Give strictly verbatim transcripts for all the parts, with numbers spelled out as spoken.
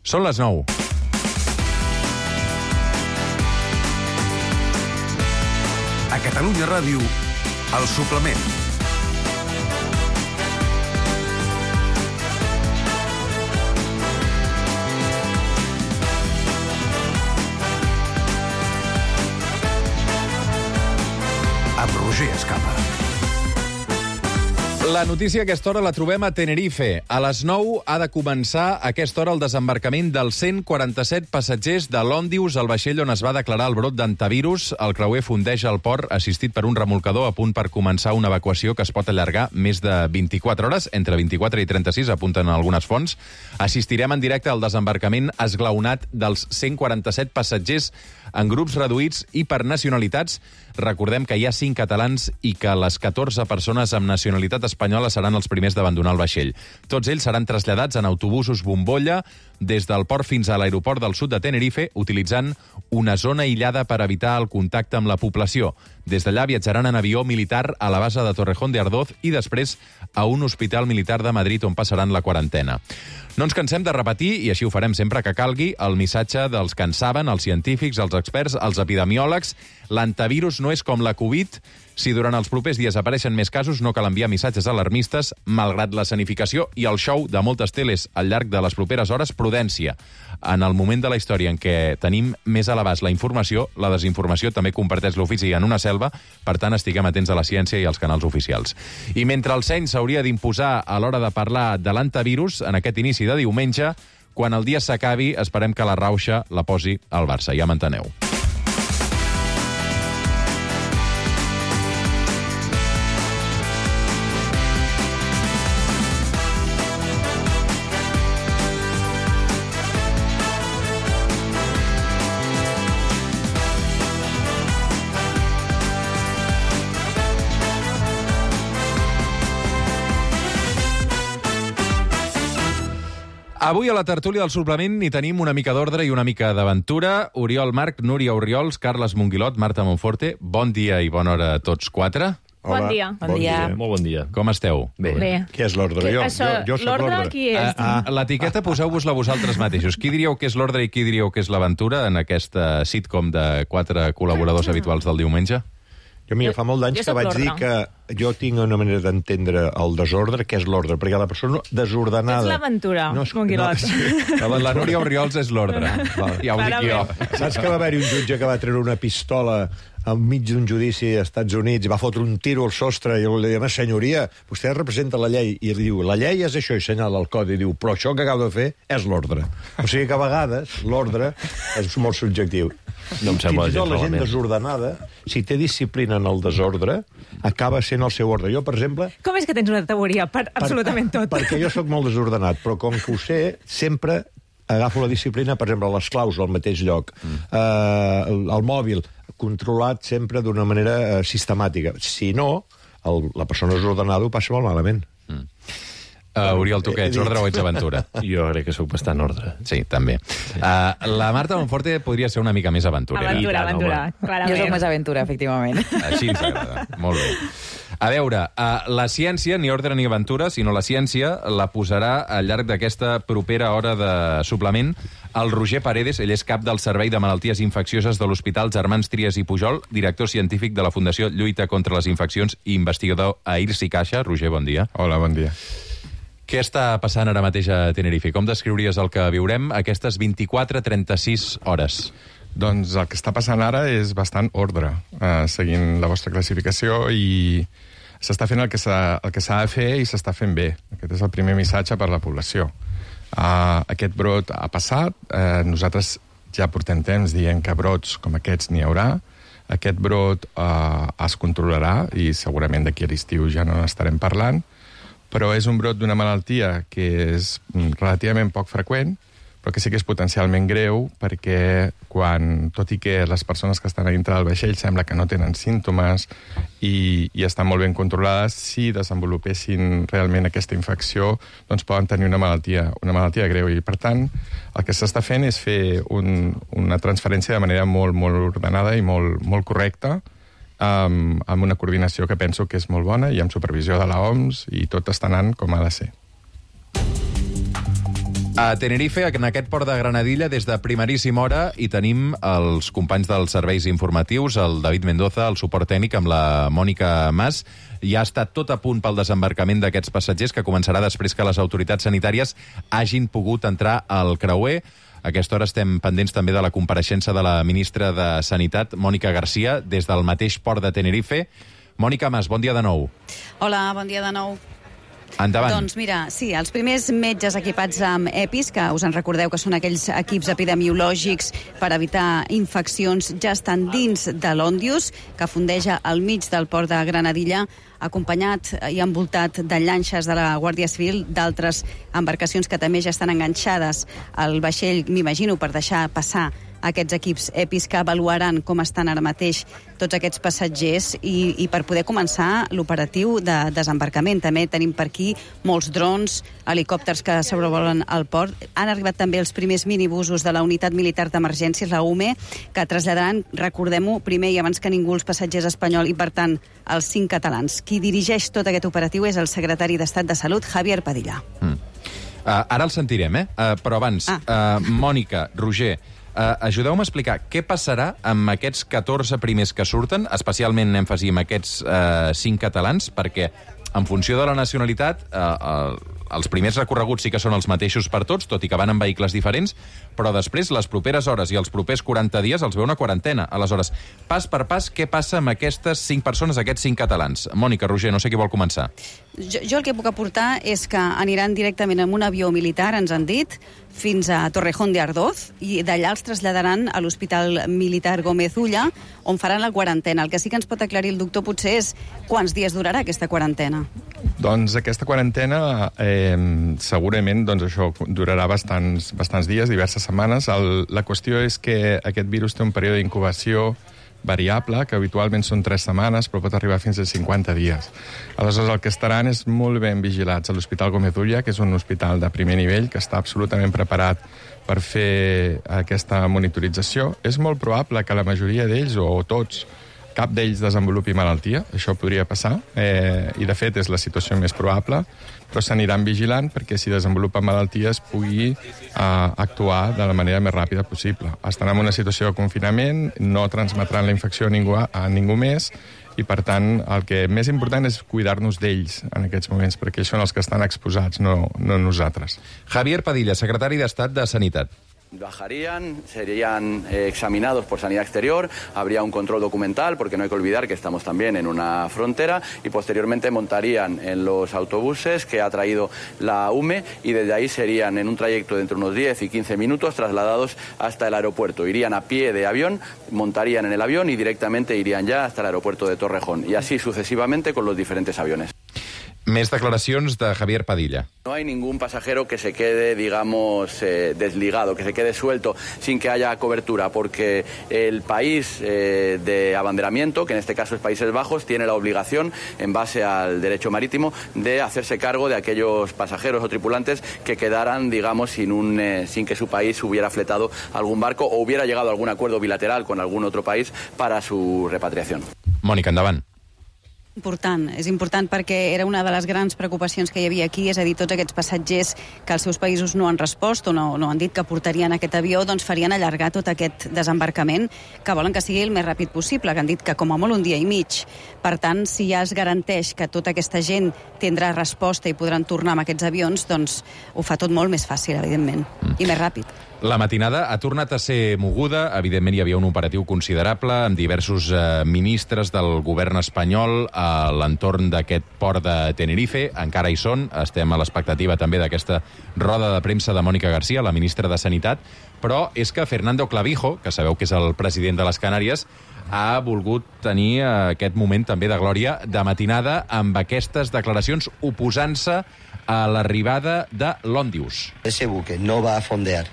Són les nou. A Catalunya Ràdio, El Suplement. Amb Roger Escapa. La notícia a aquesta hora la trobem a Tenerife. A les nou ha de començar a aquesta hora el desembarcament dels cent quaranta-set passatgers de l'Òndius, el vaixell on es va declarar el brot d'antivirus. El creuer fondeix al port, assistit per un remolcador a punt per començar una evacuació que es pot allargar més de vint-i-quatre hores, entre vint-i-quatre i trenta-sis, apunten algunes fonts. Assistirem en directe al desembarcament esglaonat dels cent quaranta-set passatgers en grups reduïts i per nacionalitats. Recordem que hi ha cinc catalans i que les catorze persones amb nacionalitat espanyola seran els primers d'abandonar el vaixell. Tots ells seran traslladats en autobusos bombolla des del port fins a l'aeroport del sud de Tenerife, utilitzant una zona aïllada per evitar el contacte amb la població. Des d'allà viatjaran en avió militar a la base de Torrejón de Ardoz i després a un hospital militar de Madrid on passaran la quarantena. No ens cansem de repetir, i així ho farem sempre que calgui, el missatge dels que en saben, els científics, els experts, els epidemiòlegs. L'antivirus no és com la Covid. Si durant els propers dies apareixen més casos, no cal enviar missatges alarmistes, malgrat la sanificació i el show de moltes teles al llarg de les properes hores, prudència. En el moment de la història en què tenim més a l'abast la informació, la desinformació també comparteix l'ofici en una selva, per tant, estiguem atents a la ciència i als canals oficials. I mentre el seny s'hauria d'imposar a l'hora de parlar de l'antivirus, en aquest inici de diumenge, quan el dia s'acabi, esperem que la rauxa la posi al Barça. Ja m'enteneu. Avui a la tertúlia del suplement hi tenim una mica d'ordre i una mica d'aventura. Oriol Marc, Núria Orriols, Carles Monguilot, Marta Monforte. Bon dia i bona hora a tots quatre. Hola. Bon dia. Bon dia. Molt bon dia. Com esteu? Bé. Bé. Què és l'ordre? Jo, Això, jo, jo soc l'ordre l'ordre. qui és? A, a l'etiqueta poseu-vos-la vosaltres mateixos. Qui diríeu que és l'ordre i qui diríeu que és l'aventura en aquesta sitcom de quatre col·laboradors habituals del diumenge? Jo, mira, Jo- fa molt d'anys jo que soc vaig dir l'ordre. que jo tinc una manera d'entendre el desordre, que és l'ordre, perquè la persona desordenada... Ets l'aventura, és- Monguilot. sí. La, la Núria Orriols és l'ordre. Ja ho dic jo. Saps que va haver-hi un jutge que va treure una pistola enmig d'un judici als Estats Units i va fotre un tiro al sostre i li deia, senyoria, vostè representa la llei. I li diu, la llei és això, i senyala el codi. I diu, però això que acabo de fer és l'ordre. O sigui que a vegades l'ordre és molt subjectiu. No em sembla Fins i tot gens la gent malament. desordenada, si té disciplina en el desordre, acaba sent el seu ordre. Jo, per exemple... Com és que tens una teoria per absolutament per, tot? Perquè jo sóc molt desordenat, però com que ho sé, sempre agafo la disciplina, per exemple, les claus al mateix lloc, mm. eh, el, el mòbil, controlat sempre d'una manera eh, sistemàtica. Si no, el, la persona desordenada ho passa molt malament. Mm. Uh, Oriol, tu què ets, ordre o ets aventura? Jo crec que sóc bastant ordre. Sí, també. Uh, la Marta Monforte podria ser una mica més aventurera. Aventura, I tant, aventura, home. clarament. Jo sóc més aventura, efectivament. Així ens agrada. Molt bé. A veure, uh, la ciència, ni ordre ni aventura, sinó la ciència la posarà al llarg d'aquesta propera hora de suplement el Roger Paredes. Ell és cap del Servei de Malalties Infeccioses de l'Hospital Germans Trias i Pujol, director científic de la Fundació Lluita contra les Infeccions i investigador a I R S I Caixa. Roger, bon dia. Hola, bon dia. Què està passant ara mateix a Tenerife? Com descriuries el que viurem aquestes vint-i-quatre a trenta-sis hores? Doncs el que està passant ara és bastant ordre, eh, seguint la vostra classificació, i s'està fent el que s'ha el que s'ha de fer i s'està fent bé. Aquest és el primer missatge per a la població. Uh, aquest brot ha passat, uh, nosaltres ja portem temps dient que brots com aquests n'hi haurà. Aquest brot uh, es controlarà i segurament d'aquí a l'estiu ja no n'estarem parlant, però és un brot d'una malaltia que és relativament poc freqüent, però que sí que és potencialment greu, perquè quan, tot i que les persones que estan a dintre del vaixell sembla que no tenen símptomes i, i estan molt ben controlades, si desenvolupessin realment aquesta infecció, doncs poden tenir una malaltia, una malaltia greu. I, per tant, el que s'està fent és fer un, una transferència de manera molt, molt ordenada i molt, molt correcta, amb, amb una coordinació que penso que és molt bona i amb supervisió de l'O M S, i tot està anant com ha de ser. A Tenerife, en aquest port de Granadilla, des de primeríssima hora, hi tenim els companys dels serveis informatius, el David Mendoza, el suport tècnic amb la Mònica Mas. Ja ha estat tot a punt pel desembarcament d'aquests passatgers, que començarà després que les autoritats sanitàries hagin pogut entrar al creuer. A aquesta hora estem pendents també de la compareixença de la ministra de Sanitat, Mònica Garcia, des del mateix port de Tenerife. Mònica Mas, bon dia de nou. Hola, bon dia de nou. Endavant. Doncs mira, sí, els primers metges equipats amb EPIs, que us en recordeu que són aquells equips epidemiològics per evitar infeccions, ja estan dins de l'Òndius, que fondeja al mig del port de Granadilla, acompanyat i envoltat de llanxes de la Guàrdia Civil, d'altres embarcacions que també ja estan enganxades al vaixell, m'imagino, per deixar passar aquests equips EPIs que avaluaran com estan ara mateix tots aquests passatgers i, i per poder començar l'operatiu de desembarcament. També tenim per aquí molts drons, helicòpters que sobrevolen el port. Han arribat també els primers minibusos de la Unitat Militar d'Emergències, la U M E, que traslladaran, recordem-ho, primer i abans que ningú els passatgers espanyols i, per tant, els cinc catalans. Qui dirigeix tot aquest operatiu és el secretari d'Estat de Salut, Javier Padilla. Mm. Uh, ara el sentirem, eh? Uh, però abans, ah. uh, Mònica, Roger, Uh, ajudeu-me a explicar què passarà amb aquests catorze primers que surten, especialment èmfasi amb aquests uh, cinc catalans, perquè en funció de la nacionalitat, uh, uh, els primers recorreguts sí que són els mateixos per tots, tot i que van en vehicles diferents, però després, les properes hores i els propers quaranta dies, els ve una quarantena. Aleshores, pas per pas, què passa amb aquestes cinc persones, aquests cinc catalans? Mònica, Roger, no sé qui vol començar. Jo, jo el que puc aportar és que aniran directament amb un avió militar, ens han dit, fins a Torrejón de Ardoz, i d'allà els traslladaran a l'Hospital Militar Gómez Ulla, on faran la quarantena. El que sí que ens pot aclarir el doctor potser és quants dies durarà aquesta quarantena. Doncs aquesta quarantena eh, segurament doncs això durarà bastants, bastants dies, diverses setmanes. El, la qüestió és que aquest virus té un període d'incubació variable, que habitualment són tres setmanes, però pot arribar fins a cinquanta dies. Aleshores, el que estaran és molt ben vigilats a l'Hospital Gómez Ulla, que és un hospital de primer nivell, que està absolutament preparat per fer aquesta monitorització. És molt probable que la majoria d'ells, o tots, cap d'ells desenvolupi malaltia, això podria passar, eh, i de fet és la situació més probable, però s'aniran vigilant perquè si desenvolupen malalties pugui eh, actuar de la manera més ràpida possible. Estan en una situació de confinament, no transmetran la infecció a ningú, a ningú més, i per tant el que més important és cuidar-nos d'ells en aquests moments, perquè són els que estan exposats, no, no nosaltres. Javier Padilla, secretari d'Estat de Sanitat. Bajarían, serían eh, examinados por Sanidad Exterior, habría un control documental, porque no hay que olvidar que estamos también en una frontera, y posteriormente montarían en los autobuses que ha traído la U M E, y desde ahí serían en un trayecto de entre unos diez y quince minutos trasladados hasta el aeropuerto. Irían a pie de avión, montarían en el avión y directamente irían ya hasta el aeropuerto de Torrejón, y así sucesivamente con los diferentes aviones. Més declaracions de Javier Padilla. No hay ningún pasajero que se quede, digamos, eh, desligado, que se quede suelto sin que haya cobertura, porque el país eh, de abanderamiento, que en este caso es Países Bajos, tiene la obligación, en base al derecho marítimo, de hacerse cargo de aquellos pasajeros o tripulantes que quedaran, digamos, sin, un, eh, sin que su país hubiera fletado algún barco o hubiera llegado a algún acuerdo bilateral con algún otro país para su repatriación. Mònica, endavant. Important, és important perquè era una de les grans preocupacions que hi havia aquí, és a dir, tots aquests passatgers que els seus països no han respost o no, no han dit que portarien aquest avió, doncs farien allargar tot aquest desembarcament, que volen que sigui el més ràpid possible, que han dit que com a molt un dia i mig. Per tant, si ja es garanteix que tota aquesta gent tindrà resposta i podran tornar amb aquests avions, doncs ho fa tot molt més fàcil, evidentment, mm. i més ràpid. La matinada ha tornat a ser moguda. Evidentment, hi havia un operatiu considerable amb diversos eh, ministres del govern espanyol a l'entorn d'aquest port de Tenerife. Encara hi són. Estem a l'expectativa també d'aquesta roda de premsa de Mònica Garcia, la ministra de Sanitat. Però és que Fernando Clavijo, que sabeu que és el president de les Canàries, ha volgut tenir aquest moment també de glòria de matinada amb aquestes declaracions oposant-se a l'arribada de l'Òndius. Ese buque no va a fondear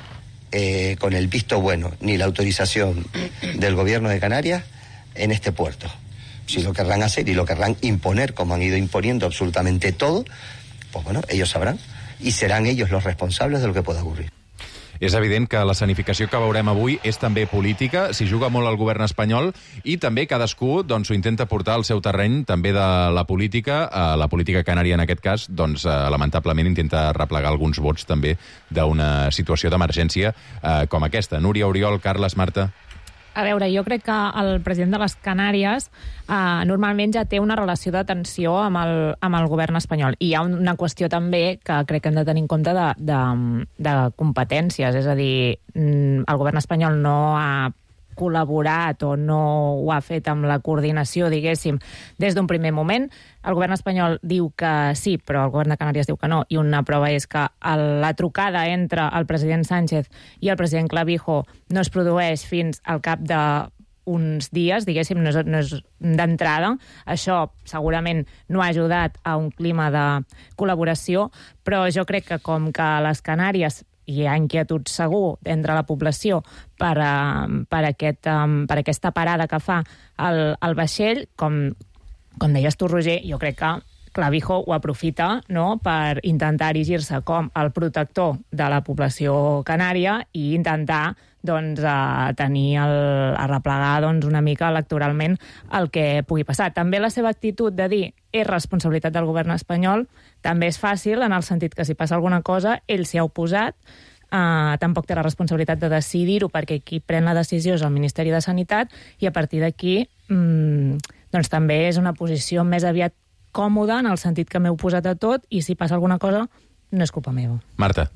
Eh, con el visto bueno ni la autorización del gobierno de Canarias en este puerto. Si lo querrán hacer y lo querrán imponer, como han ido imponiendo absolutamente todo, pues bueno, ellos sabrán y serán ellos los responsables de lo que pueda ocurrir. És evident que l'escenificació que veurem avui és també política, s'hi juga molt el govern espanyol i també cadascú doncs, ho intenta portar al seu terreny també de la política, eh, la política canària en aquest cas, doncs eh, lamentablement intenta replegar alguns vots també d'una situació d'emergència eh, com aquesta. Núria, Oriol, Carles, Marta... A veure, jo crec que el president de les Canàries eh, normalment ja té una relació de tensió amb el, amb el govern espanyol. I hi ha una qüestió també que crec que hem de tenir en compte de, de, de competències. És a dir, el govern espanyol no ha col·laborat o no ho ha fet amb la coordinació, diguéssim, des d'un primer moment. El govern espanyol diu que sí, però el govern de Canàries diu que no, i una prova és que el, la trucada entre el president Sánchez i el president Clavijo no es produeix fins al cap de uns dies, diguéssim, no és, no és d'entrada. Això segurament no ha ajudat a un clima de col·laboració, però jo crec que com que a les Canàries hi ha inquietud segur entre la població per, uh, per, aquest, um, per aquesta parada que fa el, el vaixell, com, com deies tu, Roger, jo crec que Clavijo ho aprofita, no?, per intentar erigir-se com el protector de la població canària i intentar doncs, a tenir el, a replegar doncs, una mica electoralment el que pugui passar. També la seva actitud de dir és responsabilitat del govern espanyol també és fàcil, en el sentit que si passa alguna cosa, ell s'hi ha oposat, eh, tampoc té la responsabilitat de decidir-ho perquè qui pren la decisió és el Ministeri de Sanitat i a partir d'aquí mmm, doncs, també és una posició més aviat còmoda en el sentit que m'he oposat a tot i si passa alguna cosa no és culpa meva. Marta.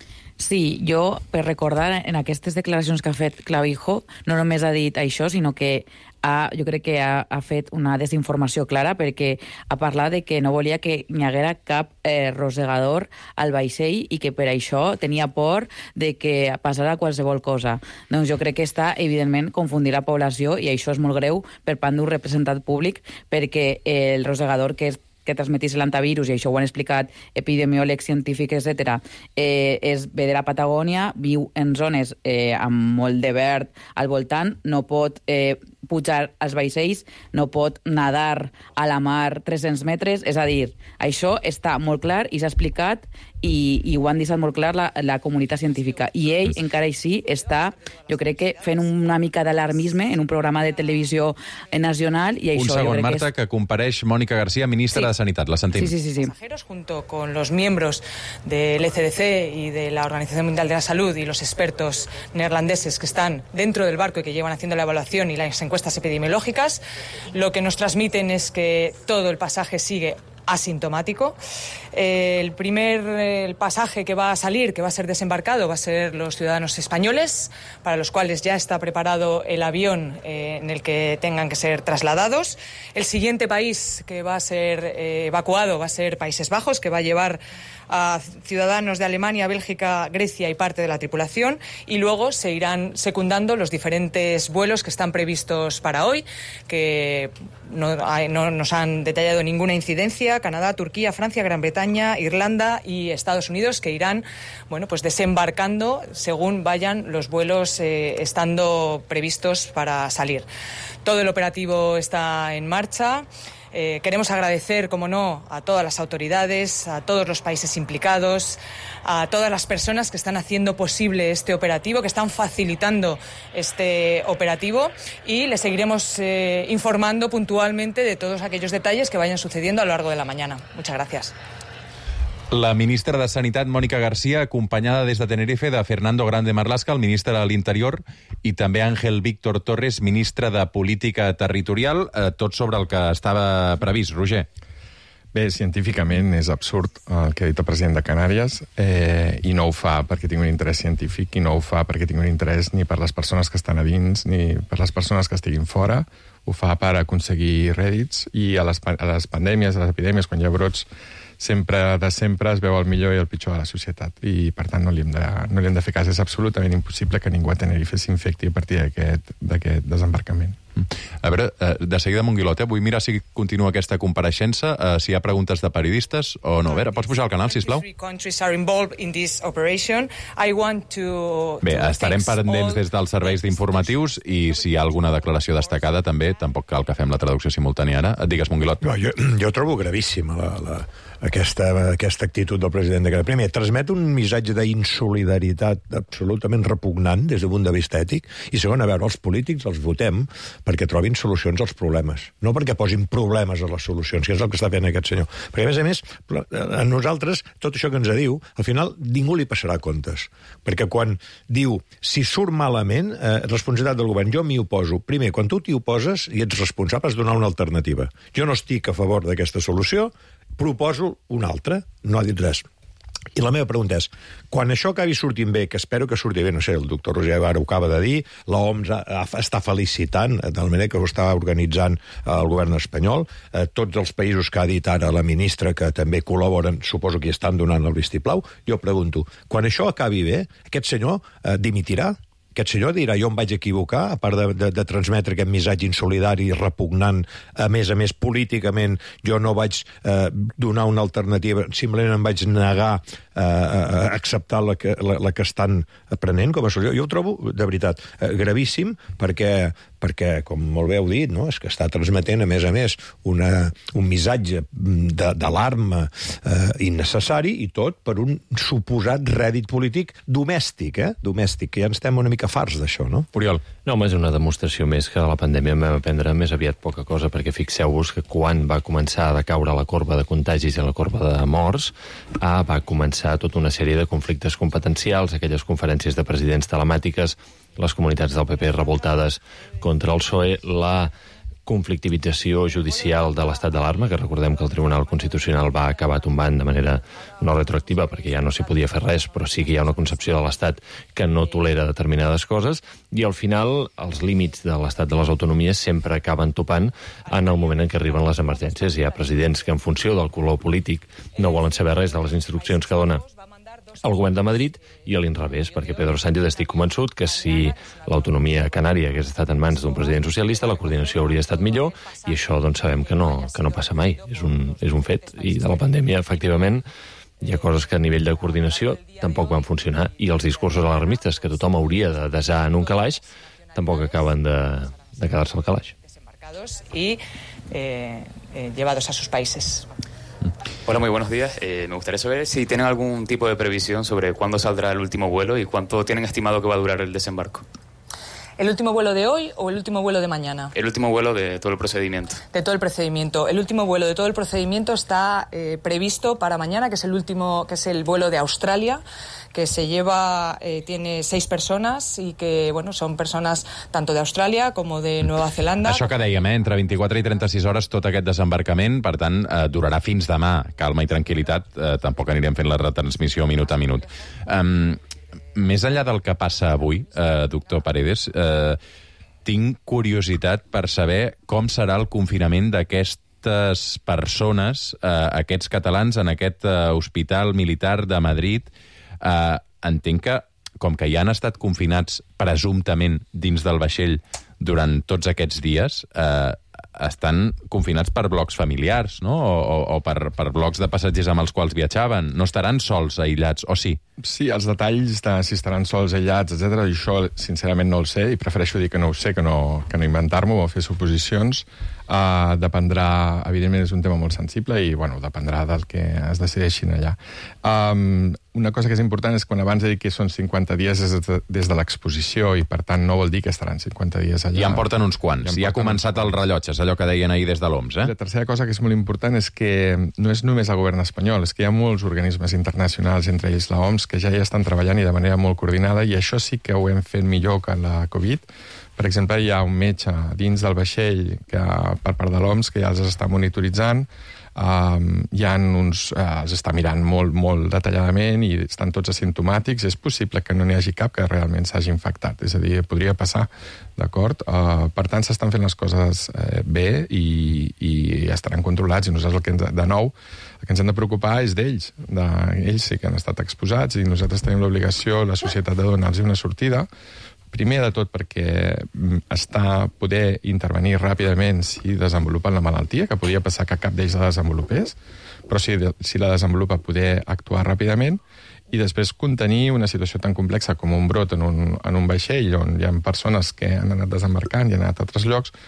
Sí, jo, per recordar, en aquestes declaracions que ha fet Clavijo, no només ha dit això, sinó que ha, jo crec que ha, ha fet una desinformació clara perquè ha parlat de que no volia que hi haguera cap eh, rosegador al vaixell i que per això tenia por de que passara qualsevol cosa. Doncs jo crec que està, evidentment, confundir la població i això és molt greu per part d'un representant públic perquè el rosegador que és que transmetís l'antivirus, i això ho han explicat epidemiòlegs, científics, etcètera, eh, és ve de la Patagònia, viu en zones eh, amb molt de verd al voltant, no pot eh, pujar als vaixells, no pot nadar a la mar tres-cents metres, és a dir, això està molt clar i s'ha explicat i, i ho han deixat molt clar la, la comunitat científica. I ell, encara així, està, jo crec que fent una mica d'alarmisme en un programa de televisió nacional i això... Un segon, jo crec Marta, que, és... que compareix Mònica García, ministra sí. de Sanitat. La sentim. Sí, sí, sí, sí. Pasajeros, junto con los miembros del E C D C y de la Organización Mundial de la Salud y los expertos neerlandeses que están dentro del barco y que llevan haciendo la evaluación y las encuestas epidemiológicas, lo que nos transmiten es que todo el pasaje sigue asintomático. Eh, el primer el pasaje que va a salir, que va a ser desembarcado, va a ser los ciudadanos españoles, para los cuales ya está preparado el avión eh, en el que tengan que ser trasladados. El siguiente país que va a ser eh, evacuado va a ser Países Bajos, que va a llevar a ciudadanos de Alemania, Bélgica, Grecia y parte de la tripulación, y luego se irán secundando los diferentes vuelos que están previstos para hoy, que no, hay, no nos han detallado ninguna incidencia: Canadá, Turquía, Francia, Gran Bretaña, Irlanda y Estados Unidos, que irán, bueno, pues desembarcando según vayan los vuelos eh, estando previstos para salir. Todo el operativo está en marcha. Eh, queremos agradecer, como no, a todas las autoridades, a todos los países implicados, a todas las personas que están haciendo posible este operativo, que están facilitando este operativo, y les seguiremos eh, informando puntualmente de todos aquellos detalles que vayan sucediendo a lo largo de la mañana. Muchas gracias. La ministra de Sanitat, Mònica García, acompanyada des de Tenerife de Fernando Grande Marlaska, el ministre de l'Interior, i també Ángel Víctor Torres, ministre de Política Territorial, eh, tot sobre el que estava previst. Roger. Bé, científicament és absurd el que ha dit el president de Canàries, eh, i no ho fa perquè tingui un interès científic, i no ho fa perquè tingui un interès ni per les persones que estan a dins ni per les persones que estiguin fora. Ho fa per aconseguir rèdits, i a les, a les pandèmies, a les epidèmies, quan hi ha brots, sempre de sempre es veu el millor i el pitjor de la societat, i per tant no li hem de, no li hem de fer cas. És absolutament impossible que ningú a Tenerife s'infecti a partir d'aquest desembarcament. A veure, de seguida Monguilot, eh? Vull mirar si continua aquesta compareixença, eh, si hi ha preguntes de periodistes o no. A veure, pots pujar al canal, sisplau? Bé, estarem pendents des dels serveis d'informatius, i si hi ha alguna declaració destacada també, tampoc cal que fem la traducció simultània ara. Et digues, Monguilot. No, jo, jo trobo gravíssima la, la, aquesta, aquesta actitud del president de Canàries. Primer, transmet un missatge d'insolidaritat absolutament repugnant des del punt de vista ètic, i segon, a veure, els polítics els votem perquè trobin solucions als problemes, no perquè posin problemes a les solucions, que és el que està fent aquest senyor. Perquè, a més a més, a nosaltres, tot això que ens diu, al final ningú li passarà comptes. Perquè quan diu, si surt malament, eh, responsabilitat del govern, jo m'hi oposo. Primer, quan tu t'hi oposes i ets responsable, has de donar una alternativa. Jo no estic a favor d'aquesta solució, proposo una altra. No ha dit res. I la meva pregunta és, quan això acabi sortint bé, que espero que surti bé, no sé, el doctor Roger Ibarra ho acaba de dir, l'O M S està felicitant de la manera que ho està organitzant el govern espanyol, eh, tots els països que ha dit ara la ministra que també col·laboren, suposo que hi estan donant el vistiplau, jo pregunto, quan això acabi bé, aquest senyor eh, dimitirà? Aquest senyor dirà, jo em vaig equivocar, a part de, de, de transmetre aquest missatge insolidari i repugnant, a més a més, políticament, jo no vaig eh, donar una alternativa, simplement em vaig negar eh, a acceptar la que, la, la que estan aprenent com a solució. Jo ho trobo, de veritat, eh, gravíssim, perquè, perquè, com molt bé heu dit, no? És que està transmetent, a més a més, una, un missatge d'alarma eh, innecessari, i tot per un suposat rèdit polític domèstic, eh? Domèstic, que ja ens estem una mica farts d'això, no? Oriol. No, home, és una demostració més que de la pandèmia en vam aprendre més aviat poca cosa, perquè fixeu-vos que quan va començar a decaure la corba de contagis i la corba de morts, ah, va començar tota una sèrie de conflictes competencials, aquelles conferències de presidents telemàtiques, les comunitats del P P revoltades contra el P S O E, la conflictivització judicial de l'estat d'alarma, que recordem que el Tribunal Constitucional va acabar tombant de manera no retroactiva, perquè ja no s'hi podia fer res, però sí que hi ha una concepció de l'estat que no tolera determinades coses, i al final els límits de l'estat de les autonomies sempre acaben topant en el moment en què arriben les emergències. Hi ha presidents que, en funció del color polític, no volen saber res de les instruccions que dona el govern de Madrid, i a l'inrevés, perquè Pedro Sánchez estic convençut que si l'autonomia canària hagués estat en mans d'un president socialista, la coordinació hauria estat millor, i això doncs sabem que no, que no passa mai. És un, és un fet. I de la pandèmia, efectivament, hi ha coses que a nivell de coordinació tampoc van funcionar, i els discursos alarmistes que tothom hauria de desar en un calaix tampoc acaben de, de quedar-se al calaix. Y eh, eh, llevados a sus países. Hola, muy buenos días. Eh, me gustaría saber si tienen algún tipo de previsión sobre cuándo saldrá el último vuelo y cuánto tienen estimado que va a durar el desembarco. ¿El último vuelo de hoy o el último vuelo de mañana? El último vuelo de todo el procedimiento. De todo el procedimiento. El último vuelo de todo el procedimiento está eh, previsto para mañana, que es el último, que es el vuelo de Australia, que se lleva, eh, tiene seis persones i que, bueno, són persones tanto de Austràlia com de Nova Zelanda. Això que dèiem, eh? Entre vint-i-quatre i trenta-sis hores tot aquest desembarcament, per tant, eh, durarà fins demà. Calma i tranquil·litat, eh, tampoc anirem fent la retransmissió minut a minut. Um, més enllà del que passa avui, eh, doctor Paredes, eh, tinc curiositat per saber com serà el confinament d'aquestes persones, eh, aquests catalans, en aquest eh, hospital militar de Madrid. Uh, entenc que, com que ja han estat confinats presumptament dins del vaixell durant tots aquests dies, uh, estan confinats per blocs familiars, no? O, o, o per, per blocs de passatgers amb els quals viatjaven. No estaran sols, aïllats, o sí? Sí, els detalls de si estaran sols, aïllats, etcètera, això sincerament no el sé, i prefereixo dir que no ho sé, que no, que no inventar-m'ho o fer suposicions. Uh, dependrà, evidentment és un tema molt sensible i, bueno, dependrà del que es decideixin allà. Um, una cosa que és important és quan abans he dit que són cinquanta dies des de, des de l'exposició, i per tant no vol dir que estaran cinquanta dies allà. Ja en porten uns quants, ja, ja ha començat el rellotge, és allò que deien ahir des de l'O M S, eh? La tercera cosa que és molt important és que no és només el govern espanyol, és que hi ha molts organismes internacionals, entre ells la O M S, que ja hi estan treballant i de manera molt coordinada, i això sí que ho hem fet millor que la Covid. Per exemple, hi ha un metge dins del vaixell que, per part de l'O M S, que ja els està monitoritzant, um, hi ha uns, uh, els està mirant molt, molt detalladament i estan tots asimptomàtics. És possible que no n'hi hagi cap que realment s'hagi infectat, és a dir, podria passar, d'acord? Uh, per tant, s'estan fent les coses uh, bé i, i estaran controlats, i nosaltres, el que ens, de nou, el que ens hem de preocupar és d'ells. De, ells sí que han estat exposats i nosaltres tenim l'obligació, la societat, de donar-los una sortida. Primer de tot perquè està poder intervenir ràpidament si desenvolupen la malaltia, que podria passar que cap d'ells la desenvolupés, però si, si la desenvolupa poder actuar ràpidament, i després contenir una situació tan complexa com un brot en un, en un vaixell on hi ha persones que han anat desembarcant i han anat a altres llocs,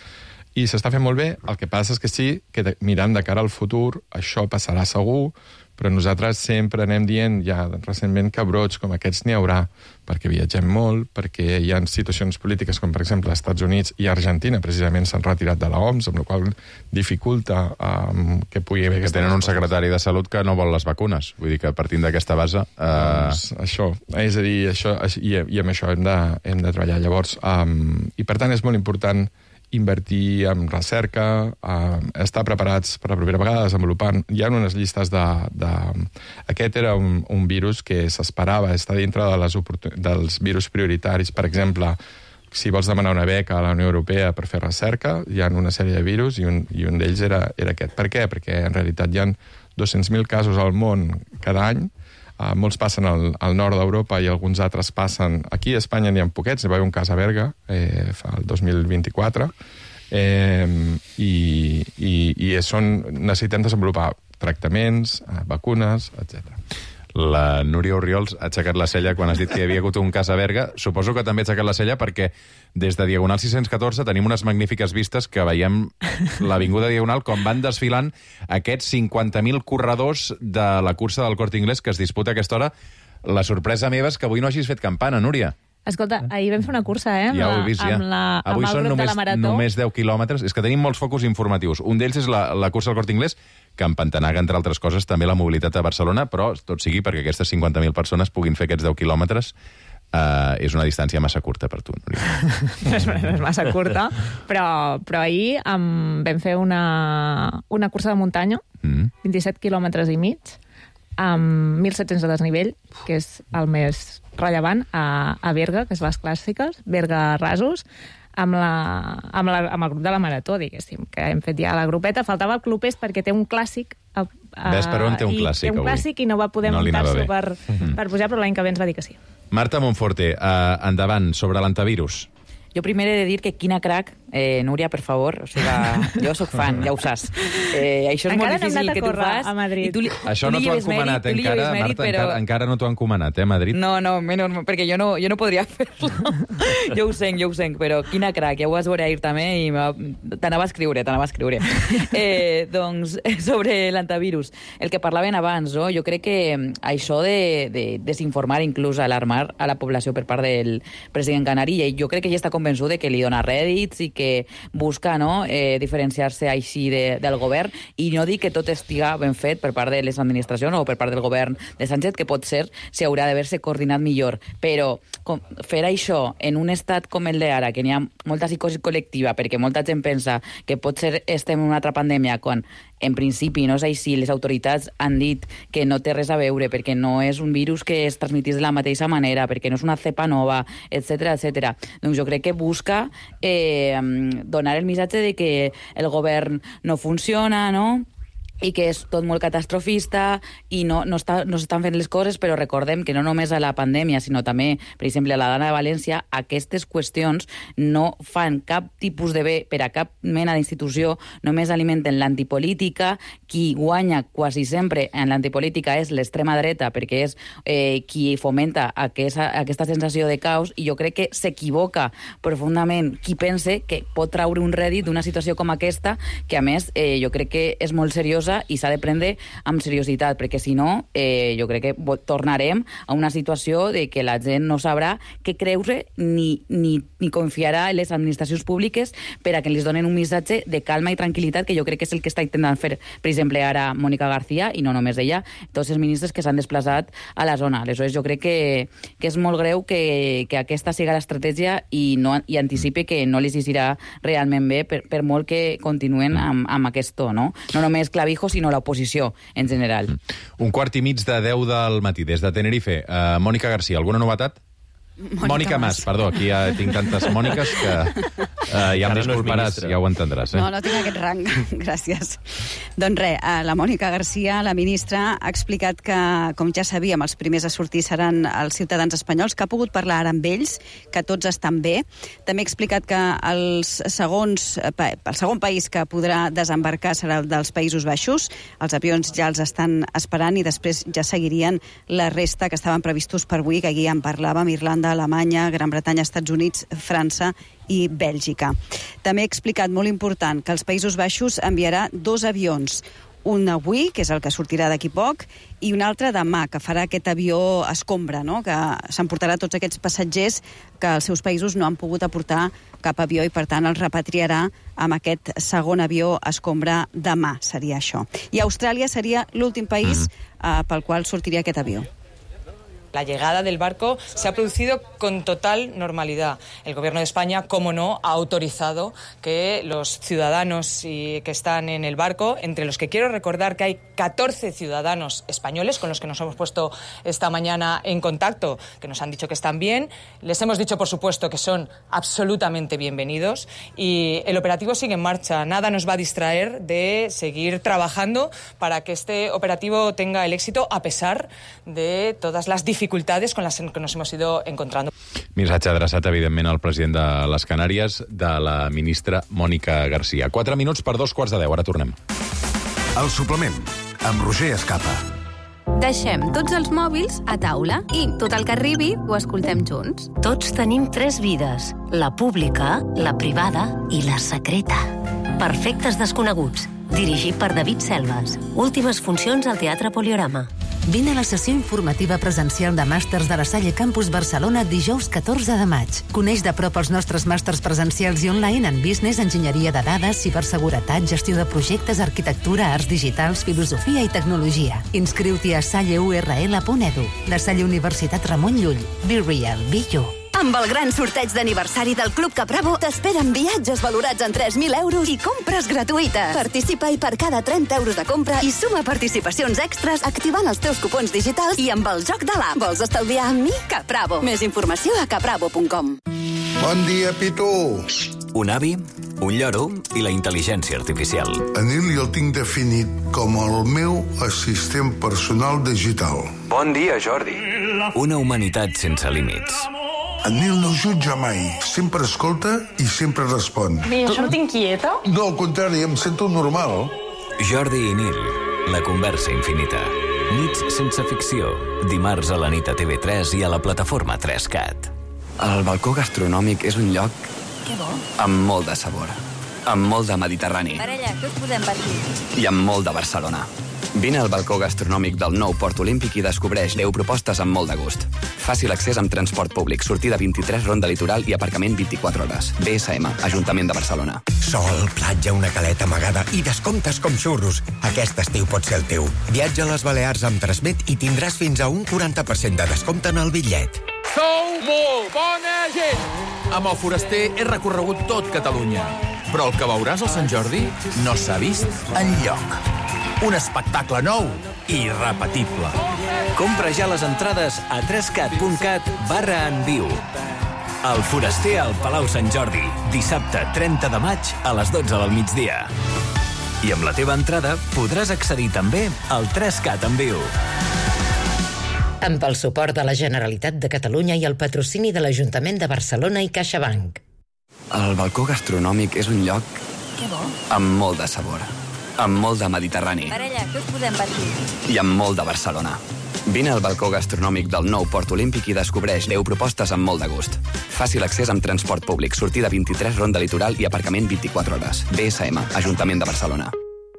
I s'està fent molt bé, el que passa és que sí, que de, mirant de cara al futur, això passarà segur, però nosaltres sempre anem dient, ja recentment, que brots com aquests n'hi haurà, perquè viatgem molt, perquè hi ha situacions polítiques com, per exemple, als Estats Units i Argentina, precisament s'han retirat de l'O M S, amb la qual dificulta um, que pugui haver... Que tenen un secretari de Salut que no vol les vacunes. Vull dir que partint d'aquesta base... Eh... Doncs això, és a dir, això, i, i amb això hem de, hem de treballar. Llavors, um, i per tant és molt important invertir en recerca, eh, estar preparats per la propera vegada, desenvolupant... Hi ha unes llistes de... de... Aquest era un, un virus que s'esperava estar dintre de les dels virus prioritaris. Per exemple, si vols demanar una beca a la Unió Europea per fer recerca, hi ha una sèrie de virus i un, i un d'ells era, era aquest. Per què? Perquè en realitat hi ha dos-cents mil casos al món cada any. Uh, molts passen al, al nord d'Europa i alguns altres passen... Aquí a Espanya n'hi ha poquets, hi va haver un cas a Berga, eh, fa el dos mil vint-i-quatre, eh, i, i, i són, necessitem desenvolupar tractaments, uh, vacunes, etcètera. La Núria Orriols ha aixecat la cella quan has dit que hi havia hagut un cas a Berga. Suposo que també ha aixecat la cella perquè des de Diagonal sis-cents catorze tenim unes magnífiques vistes que veiem l'Avinguda Diagonal com van desfilant aquests cinquanta mil corredors de la cursa del Corte Inglés que es disputa a aquesta hora. La sorpresa meva és que avui no hagis fet campana, Núria. Escolta, ahir vam fer una cursa, eh? Amb ja ho he la, vist, ja. Amb, la, Avui amb el són grup només, de la Marató. només deu quilòmetres. És que tenim molts focus informatius. Un d'ells és la, la cursa del Corte Inglés, que empantenaga, entre altres coses, també la mobilitat a Barcelona, però tot sigui perquè aquestes cinquanta mil persones puguin fer aquests deu quilòmetres. Uh, és una distància massa curta per tu, Núria. No és, és massa curta, però, però ahir um, vam fer una, una cursa de muntanya, mm. vint-i-set quilòmetres i mig, amb mil set-cents de desnivell, que és el més rellevant, a, a Berga, que és les clàssiques, Berga Rasos, amb, la, amb, la, amb el grup de la Marató, diguéssim, que hem fet ja la grupeta. Faltava el Clubers perquè té un clàssic. A, a, Ves per on té un clàssic, té un avui. clàssic i no va poder no muntar-s'ho per, per pujar, però l'any que ve ens va dir que sí. Marta Monforte, uh, endavant, sobre l'antivirus. Jo primer he de dir que quina crac, eh, Núria, per favor, o sigui, jo sóc fan, ja ho saps. Eh, això és encara molt difícil que tu fas. A Madrid. I tu li, això tu no t'ho han encomanat, mèrit, encara, mèrit, Marta, però... encara, encara no t'ho han encomanat, eh, Madrid? No, no, menys, perquè jo no, jo no podria fer-lo. Jo ho senc, jo ho senc, però quina crac, ja ho vas veure ahir també i t'anava a escriure, t'anava a escriure. Eh, doncs, sobre l'antivirus, el que parlaven abans, no? Jo crec que això de, de desinformar, inclús alarmar a la població per part del president canari, jo crec que ja està convençut de que li dona rèdits i que busca, no, eh, diferenciar-se així de, del govern, i no dic que tot estiga ben fet per part de les administracions o per part del govern de Sánchez, que pot ser si haurà d'haver-se coordinat millor, però com, fer això en un estat com el d'ara, que n'hi ha molta psicosi col·lectiva, perquè molta gent pensa que pot ser estem en una altra pandèmia, quan en principi no és així, les autoritats han dit que no té res a veure, perquè no és un virus que es transmitís de la mateixa manera, perquè no és una cepa nova, etcètera, etcètera. Doncs jo crec que busca eh, donar el missatge de que el govern no funciona, no?, i que és tot molt catastrofista i no, no, està, no s'estan fent les coses, però recordem que no només a la pandèmia, sinó també, per exemple, a la Dana de València, aquestes qüestions no fan cap tipus de bé per a cap mena d'institució, només alimenten l'antipolítica. Qui guanya quasi sempre en l'antipolítica és l'extrema dreta, perquè és eh, qui fomenta aquesta, aquesta sensació de caos, i jo crec que s'equivoca profundament qui pense que pot traure un rèdit d'una situació com aquesta, que a més eh, jo crec que és molt seriosa i s'ha de prendre amb seriositat, perquè si no, eh, jo crec que tornarem a una situació de que la gent no sabrà què creure ni, ni, ni confiarà en les administracions públiques per a que els donen un missatge de calma i tranquil·litat, que jo crec que és el que està intentant fer, per exemple, ara Mònica García, i no només ella, tots els ministres que s'han desplaçat a la zona. Aleshores, jo crec que, que és molt greu que, que aquesta siga l'estratègia i, no, i anticipi que no les irà realment bé, per, per molt que continuen amb, amb aquest to, no? No només Clavijo, sinó l'oposició en general. Un quart i mig de deu del matí, des de Tenerife. Uh, Mònica García, alguna novetat? Mònica, Mònica Mas, perdó, aquí ja tinc tantes Mòniques que uh, ja em disculparàs, ja ho entendràs. Eh? No, no tinc aquest rang, gràcies. Doncs res, la Mònica García, la ministra, ha explicat que, com ja sabíem, els primers a sortir seran els ciutadans espanyols, que ha pogut parlar ara amb ells, que tots estan bé. També ha explicat que els segons, el segon país que podrà desembarcar serà el dels Països Baixos. Els avions ja els estan esperant i després ja seguirien la resta que estaven previstos per avui, que aquí ja en parlàvem, Irlanda, Holanda, Alemanya, Gran Bretanya, Estats Units, França i Bèlgica. També ha explicat, molt important, que els Països Baixos enviarà dos avions, un avui, que és el que sortirà d'aquí poc, i un altre demà, que farà aquest avió escombra, no? Que s'emportarà tots aquests passatgers que els seus països no han pogut aportar cap avió i, per tant, els repatriarà amb aquest segon avió escombra demà, seria això. I Austràlia seria l'últim país eh, pel qual sortiria aquest avió. La llegada del barco se ha producido con total normalidad. El Gobierno de España, como no, ha autorizado que los ciudadanos y que están en el barco, entre los que quiero recordar que hay catorce ciudadanos españoles con los que nos hemos puesto esta mañana en contacto, que nos han dicho que están bien. Les hemos dicho, por supuesto, que son absolutamente bienvenidos y el operativo sigue en marcha. Nada nos va a distraer de seguir trabajando para que este operativo tenga el éxito a pesar de todas las dificultades dificultades con las que nos hemos ido encontrando. Missatge adreçat, evidentment, al president de les Canàries, de la ministra Mònica Garcia. Quatre minuts per dos quarts de deu. Ara tornem. El suplement, amb Roger Escapa. Deixem tots els mòbils a taula i tot el que arribi ho escoltem junts. Tots tenim tres vides, la pública, la privada i la secreta. Perfectes desconeguts, dirigit per David Selves. Últimes funcions al Teatre Poliorama. Vine a la sessió informativa presencial de màsters de la Salle Campus Barcelona dijous catorze de maig. Coneix de prop els nostres màsters presencials i online en business, enginyeria de dades, ciberseguretat, gestió de projectes, arquitectura, arts digitals, filosofia i tecnologia. Inscriu-t'hi a salle u erre ele punt edu. La Salle Universitat Ramon Llull. Be real, be you. Amb el gran sorteig d'aniversari del Club Capravo t'esperen viatges valorats en tres mil euros i compres gratuïtes. Participa i per cada trenta euros de compra i suma participacions extres activant els teus cupons digitals i amb el joc de l'app. Vols estalviar amb mi? Capravo. Més informació a capravo punt com. Bon dia, Pitu. Un avi, un lloro i la intel·ligència artificial. En ell el tinc definit com el meu assistent personal digital. Bon dia, Jordi. Una humanitat sense límits. En Nil no jutja mai, sempre escolta i sempre respon. I això no t'inquieta? No, al contrari, em sento normal. Jordi i Nil, la conversa infinita. Nits sense ficció, dimarts a la nit a T V tres i a la plataforma tres cat. El balcó gastronòmic és un lloc Que bo. amb molt de sabor, amb molt de Mediterrani Parella, què us podem per aquí? i amb molt de Barcelona. Vine al balcó gastronòmic del nou Port Olímpic i descobreix deu propostes amb molt de gust. Fàcil accés amb transport públic, sortida vint-i-tres, ronda litoral i aparcament vint-i-quatre hores. B S M, Ajuntament de Barcelona. Sol, platja, una caleta amagada i descomptes com xurros. Aquest estiu pot ser el teu. Viatja a les Balears amb Transmet i tindràs fins a un quaranta per cent de descompte en el bitllet. Sou molt bona gent! Amb el Foraster he recorregut tot Catalunya. Però el que veuràs al Sant Jordi no s'ha vist enlloc. Un espectacle nou i irrepetible. Compra ja les entrades a tres cat punt cat barra en viu. El Foraster al Palau Sant Jordi, dissabte trenta de maig a les dotze del migdia. I amb la teva entrada podràs accedir també al tres cat en viu. Amb el suport de la Generalitat de Catalunya i el patrocini de l'Ajuntament de Barcelona i CaixaBank. El balcó gastronòmic és un lloc Que bo. amb molt de sabor, amb molt de Mediterrani Parella, què us podem per aquí? i amb molt de Barcelona. Vine al balcó gastronòmic del nou Port Olímpic i descobreix deu propostes amb molt de gust. Fàcil accés amb transport públic, sortida vint-i-tres, ronda litoral i aparcament vint-i-quatre hores. B S M, Ajuntament de Barcelona.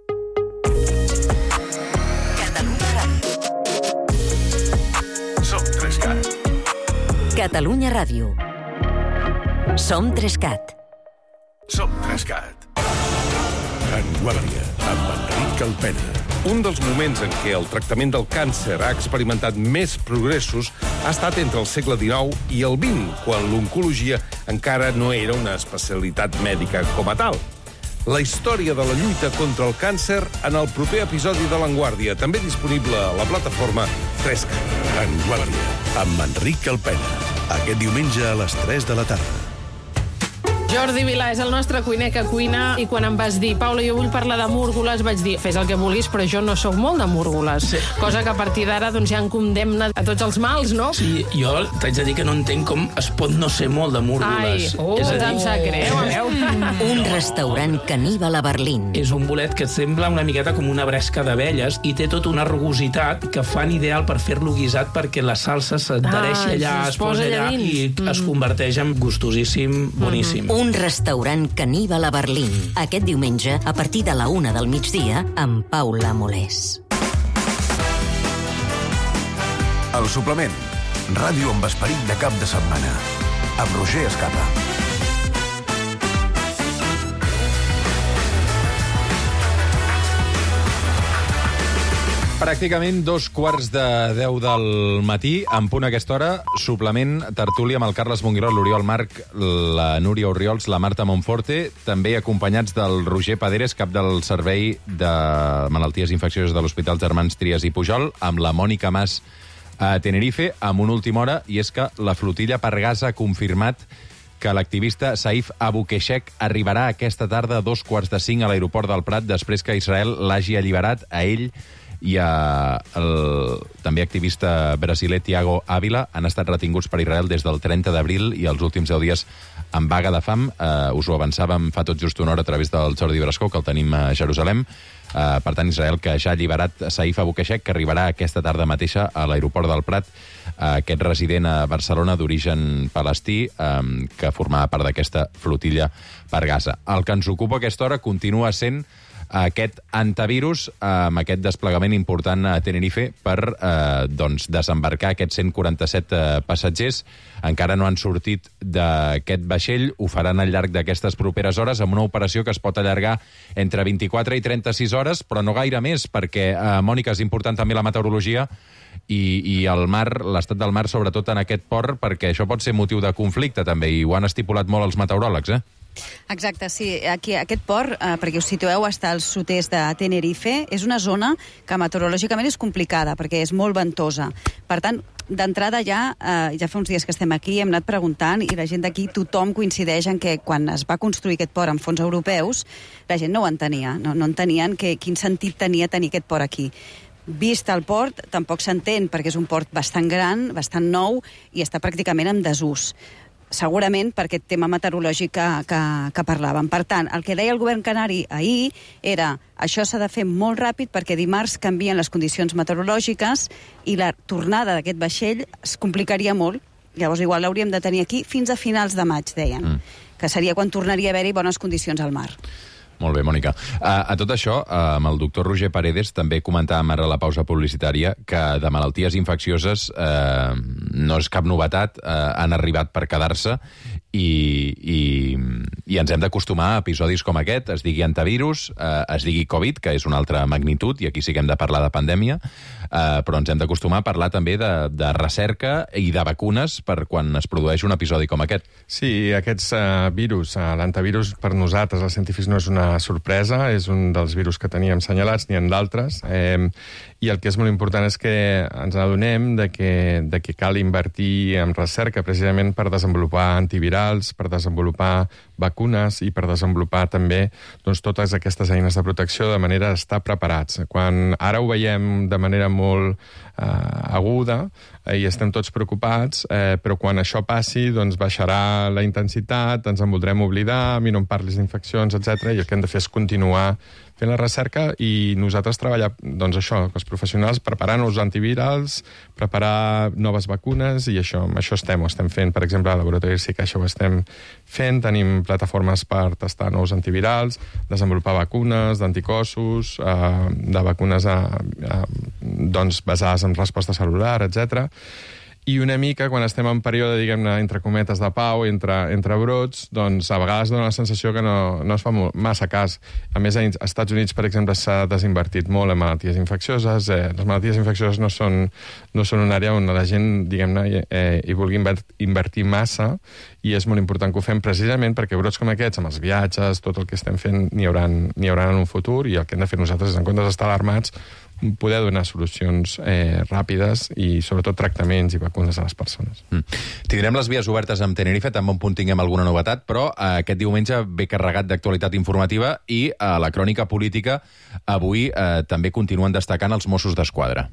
Som tres cat. Catalunya Ràdio. Som tres cat. Som tres cat. En Guàrdia, amb Enric Alpena. Un dels moments en què el tractament del càncer ha experimentat més progressos ha estat entre el segle dinou i el vint, quan l'oncologia encara no era una especialitat mèdica com a tal. La història de la lluita contra el càncer en el proper episodi de l'Enguàrdia, també disponible a la plataforma tres cat. En Guàrdia, amb Enric Alpena. Aquest diumenge a les tres de la tarda. Jordi Vilà és el nostre cuiner que cuina i quan em vas dir, Paula, jo vull parlar de múrgoles, vaig dir, fes el que vulguis, però jo no sóc molt de múrgoles. Sí. Cosa que a partir d'ara doncs, ja em condemna a tots els mals, no? Sí, jo t'haig de dir que no entenc com es pot no ser molt de múrgoles. Ai, oh, és a dir, em sap greu, és... Un restaurant caníbal a Berlín. És un bolet que sembla una miqueta com una bresca d'abelles i té tota una rugositat que fan ideal per fer-lo guisat perquè la salsa s'adhereix ah, allà, es, es posa allà, allà i mm. es converteix en gustosíssim, boníssim. Mm-hmm. Un restaurant caníbal a Berlín. Aquest diumenge, a partir de la una del migdia, amb Paula Molés. El suplement. Ràdio amb esperit de cap de setmana. Amb Roger Escapa. Pràcticament dos quarts de deu del matí, en punt a aquesta hora, suplement tertúlia amb el Carles Monguirol, l'Oriol Marc, la Núria Orriols, la Marta Monforte, també acompanyats del Roger Paderes, cap del Servei de Malalties Infeccioses de l'Hospital Germans Trias i Pujol, amb la Mònica Mas a Tenerife, amb una última hora, i és que la flotilla per Gaza ha confirmat que l'activista Saif Abu Keshek arribarà aquesta tarda a dos quarts de cinc a l'aeroport del Prat després que Israel l'hagi alliberat a ell i a el també activista brasiler Tiago Ávila. Han estat retinguts per Israel des del trenta d'abril i els últims deu dies en vaga de fam. Eh, us ho avançàvem fa tot just una hora a través del Jordi Brascó, que el tenim a Jerusalem. Eh, per tant, Israel, que ja ha alliberat Saif Abu Keshek, que arribarà aquesta tarda mateixa a l'aeroport del Prat, eh, aquest resident a Barcelona d'origen palestí, eh, que formava part d'aquesta flotilla per Gaza. El que ens ocupa a aquesta hora continua sent aquest antivirus, amb aquest desplegament important a Tenerife per eh, doncs, desembarcar aquests cent quaranta-set eh, passatgers. Encara no han sortit d'aquest vaixell, ho faran al llarg d'aquestes properes hores, amb una operació que es pot allargar entre vint-i-quatre i trenta-sis hores, però no gaire més, perquè, eh, Mònica, és important també la meteorologia i, i el mar, l'estat del mar, sobretot en aquest port, perquè això pot ser motiu de conflicte també, i ho han estipulat molt els meteoròlegs, eh? Exacte, sí. Aquí, aquest port, eh, perquè us situeu, està al sud-est de Tenerife. És una zona que meteorològicament és complicada, perquè és molt ventosa. Per tant, d'entrada ja, eh, ja fa uns dies que estem aquí, hem anat preguntant, i la gent d'aquí, tothom coincideix en que quan es va construir aquest port amb fons europeus, la gent no ho entenia, no, no entenien que, quin sentit tenia tenir aquest port aquí. Vist el port, tampoc s'entén, perquè és un port bastant gran, bastant nou, i està pràcticament en desús. Segurament per aquest tema meteorològic que, que, que parlàvem. Per tant, el que deia el govern canari ahir era això s'ha de fer molt ràpid perquè dimarts canvien les condicions meteorològiques i la tornada d'aquest vaixell es complicaria molt. Llavors igual l'hauríem de tenir aquí fins a finals de maig, deien, mm. que seria quan tornaria a haver-hi bones condicions al mar. Molt bé, Mònica. Uh, a tot això, uh, amb el doctor Roger Paredes també comentàvem ara a la pausa publicitària que de malalties infeccioses uh, no és cap novetat, uh, han arribat per quedar-se i, i, i ens hem d'acostumar a episodis com aquest, es digui antivirus, uh, es digui Covid, que és una altra magnitud, i aquí sí que hem de parlar de pandèmia, uh, però ens hem d'acostumar a parlar també de, de recerca i de vacunes per quan es produeix un episodi com aquest. Sí, aquests uh, virus, uh, l'antivirus per nosaltres, els científics, no és una sorpresa, és un dels virus que teníem senyalats, n'hi ha d'altres, eh, i el que és molt important és que ens adonem de que, de que cal invertir en recerca precisament per desenvolupar antivirals, per desenvolupar vacunes i per desenvolupar també doncs, totes aquestes eines de protecció de manera d'estar preparats. Quan ara ho veiem de manera molt eh, aguda eh, i estem tots preocupats, eh, però quan això passi doncs baixarà la intensitat, ens en voldrem oblidar, a mi no em parlis d'infeccions, etcètera, i el que hem de fer és continuar fent la recerca i nosaltres treballar, doncs això, els professionals preparant els antivirals, preparar noves vacunes, i això, això estem, ho estem fent. Per exemple, al laboratori sí que això ho estem fent, tenim plataformes per tastar nous antivirals, desenvolupar vacunes d'anticossos, eh, de vacunes a, a, doncs, basades en resposta celular, etcètera. I una mica, quan estem en període, diguem-ne, entre cometes de pau, entre, entre brots, doncs a vegades dona la sensació que no, no es fa molt, massa cas. A més, als Estats Units, per exemple, s'ha desinvertit molt en malalties infeccioses. Eh, les malalties infeccioses no són, no són una àrea on la gent, diguem-ne, eh, hi vulgui invertir massa, i és molt important que ho fem precisament perquè brots com aquests, amb els viatges, tot el que estem fent, n'hi haurà, n'hi haurà en un futur, i el que hem de fer nosaltres és, en comptes d'estar alarmats, poder donar solucions eh, ràpides i, sobretot, tractaments i vacunes a les persones. Mm. Tindrem les vies obertes amb Tenerife, tan bon punt tinguem alguna novetat, però eh, aquest diumenge ve carregat d'actualitat informativa i a la crònica política avui eh, també continuen destacant els Mossos d'Esquadra.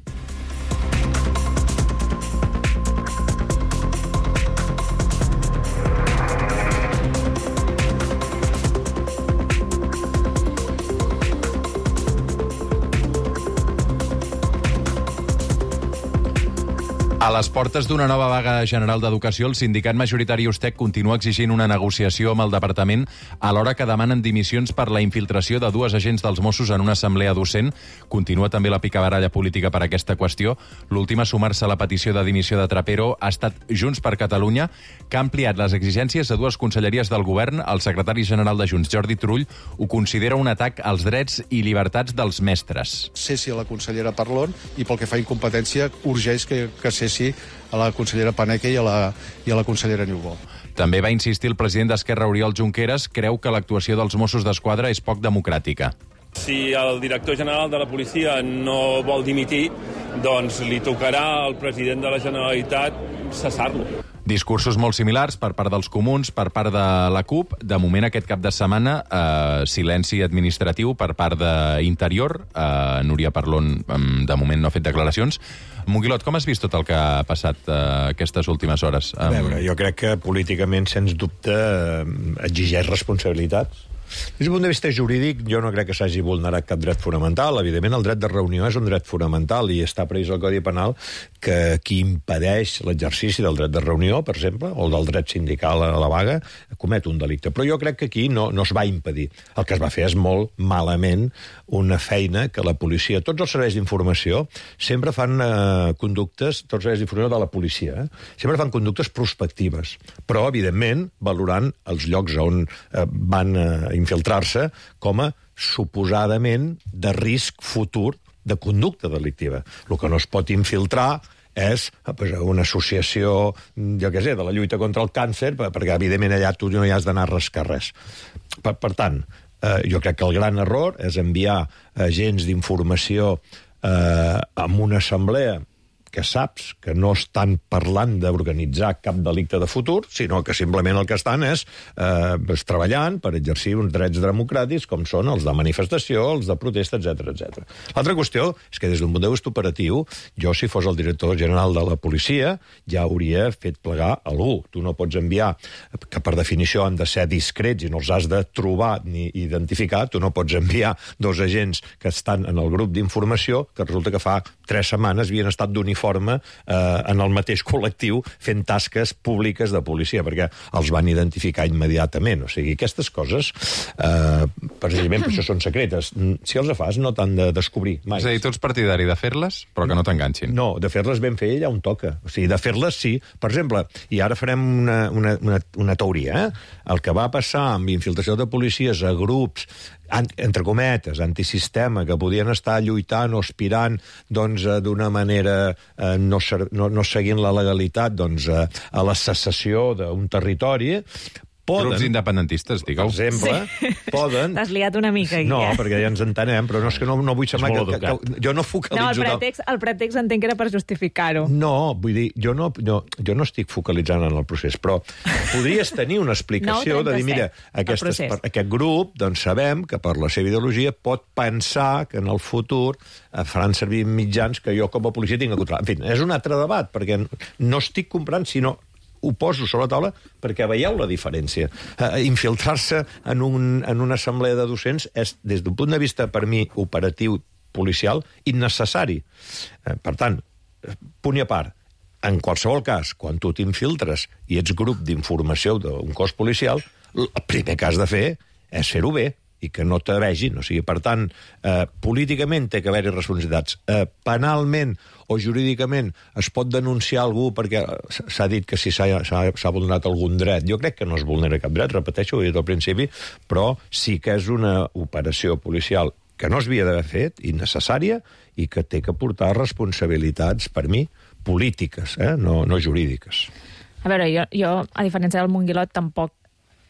A les portes d'una nova vaga general d'educació, el sindicat majoritari Ustec continua exigint una negociació amb el departament alhora que demanen dimissions per la infiltració de dues agents dels Mossos en una assemblea docent. Continua també la picabaralla política per aquesta qüestió. L'última a sumar-se a la petició de dimissió de Trapero ha estat Junts per Catalunya, que ha ampliat les exigències a dues conselleries del govern. El secretari general de Junts, Jordi Turull, ho considera un atac als drets i llibertats dels mestres. Cessi a la consellera Parlon i pel que fa a incompetència urgeix que, que cessi a la consellera Paneque i a la, i a la consellera Niubó. També va insistir el president d'Esquerra, Oriol Junqueras, creu que l'actuació dels Mossos d'Esquadra és poc democràtica. Si el director general de la policia no vol dimitir, doncs li tocarà al president de la Generalitat cessar-lo. Discursos molt similars per part dels comuns, per part de la CUP. De moment, aquest cap de setmana, eh, silenci administratiu per part d'Interior. Eh, Núria Parlon, eh, de moment, no ha fet declaracions. Monguilot, com has vist tot el que ha passat eh, aquestes últimes hores? A veure, jo crec que políticament, sens dubte, exigeix responsabilitats. Des d'un punt de vista jurídic, jo no crec que s'hagi vulnerat cap dret fonamental. Evidentment, el dret de reunió és un dret fonamental i està previst al Codi Penal que qui impedeix l'exercici del dret de reunió, per exemple, o del dret sindical a la vaga, comet un delicte. Però jo crec que aquí no, no es va impedir. El que es va fer és molt malament una feina que la policia, tots els serveis d'informació, sempre fan eh, conductes, tots els serveis d'informació de la policia, eh, sempre fan conductes prospectives, però, evidentment, valorant els llocs on eh, van eh, infiltrar-se com a suposadament de risc futur de conducta delictiva. El que no es pot infiltrar és pues, una associació, jo què sé, de la lluita contra el càncer, perquè, evidentment, allà tu no hi has d'anar a rascar res. Per, per tant, eh, jo crec que el gran error és enviar agents d'informació eh, a una assemblea que saps que no estan parlant d'organitzar cap delicte de futur, sinó que simplement el que estan és eh, pues, treballant per exercir uns drets democràtics com són els de manifestació, els de protesta, etcètera, etcètera. L'altra qüestió és que des d'un punt de vista operatiu, jo, si fos el director general de la policia, ja hauria fet plegar algú. Tu no pots enviar, que per definició han de ser discrets i no els has de trobar ni identificar, tu no pots enviar dos agents que estan en el grup d'informació que resulta que fa tres setmanes havien estat d'uniforme eh, en el mateix col·lectiu fent tasques públiques de policia, perquè els van identificar immediatament. O sigui, aquestes coses, eh, precisament per això són secretes. Si els fas, no t'han de descobrir mai. És a dir, tu ets partidari de fer-les, però que no t'enganxin. No, de fer-les ben fer allà on toca. O sigui, de fer-les sí. Per exemple, i ara farem una, una, una, una teoria, eh? El que va passar amb infiltració de policies a grups entre cometes, antisistema, que podien estar lluitant o aspirant doncs, d'una manera eh, no, no, no seguint la legalitat doncs, eh, a la secessió d'un territori, poden... Grups independentistes, digueu. Per exemple, sí. Poden... T'has liat una mica, aquí. No, perquè ja ens entenem, però no és que no, no vull semblar que, que, que... Jo no focalitzo... No, el pretext, el pretext entenc que era per justificar-ho. No, vull dir, jo no, no, jo no estic focalitzant en el procés, però podries tenir una explicació no, de dir, mira, aquestes, aquest grup, doncs sabem que per la seva ideologia pot pensar que en el futur faran servir mitjans que jo com a policia tinc que controlar. En fi, és un altre debat, perquè no estic comprant, sinó ho poso sobre la taula perquè veieu la diferència. Uh, Infiltrar-se en, un, en una assemblea de docents és, des d'un punt de vista, per mi, operatiu policial, innecessari. Uh, per tant, punt i a part, en qualsevol cas, quan tu t'infiltres i ets grup d'informació d'un cos policial, el primer que has de fer és fer-ho bé i que no te vegin. O sigui, per tant, eh, políticament té que haver-hi responsabilitats. Eh, penalment o jurídicament es pot denunciar algú perquè s'ha dit que si s'ha vulnerat algun dret. Jo crec que no es vulnera cap dret, repeteixo, ho he dit al principi, però sí que és una operació policial que no s'havia d'haver fet, innecessària, i que té que portar responsabilitats, per mi, polítiques, eh? no, no jurídiques. A veure, jo, jo, a diferència del Monguilot, tampoc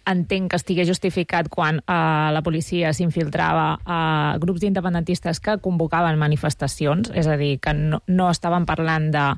entenc que estigués justificat quan eh, la policia s'infiltrava a grups independentistes que convocaven manifestacions, és a dir, que no, no estaven parlant de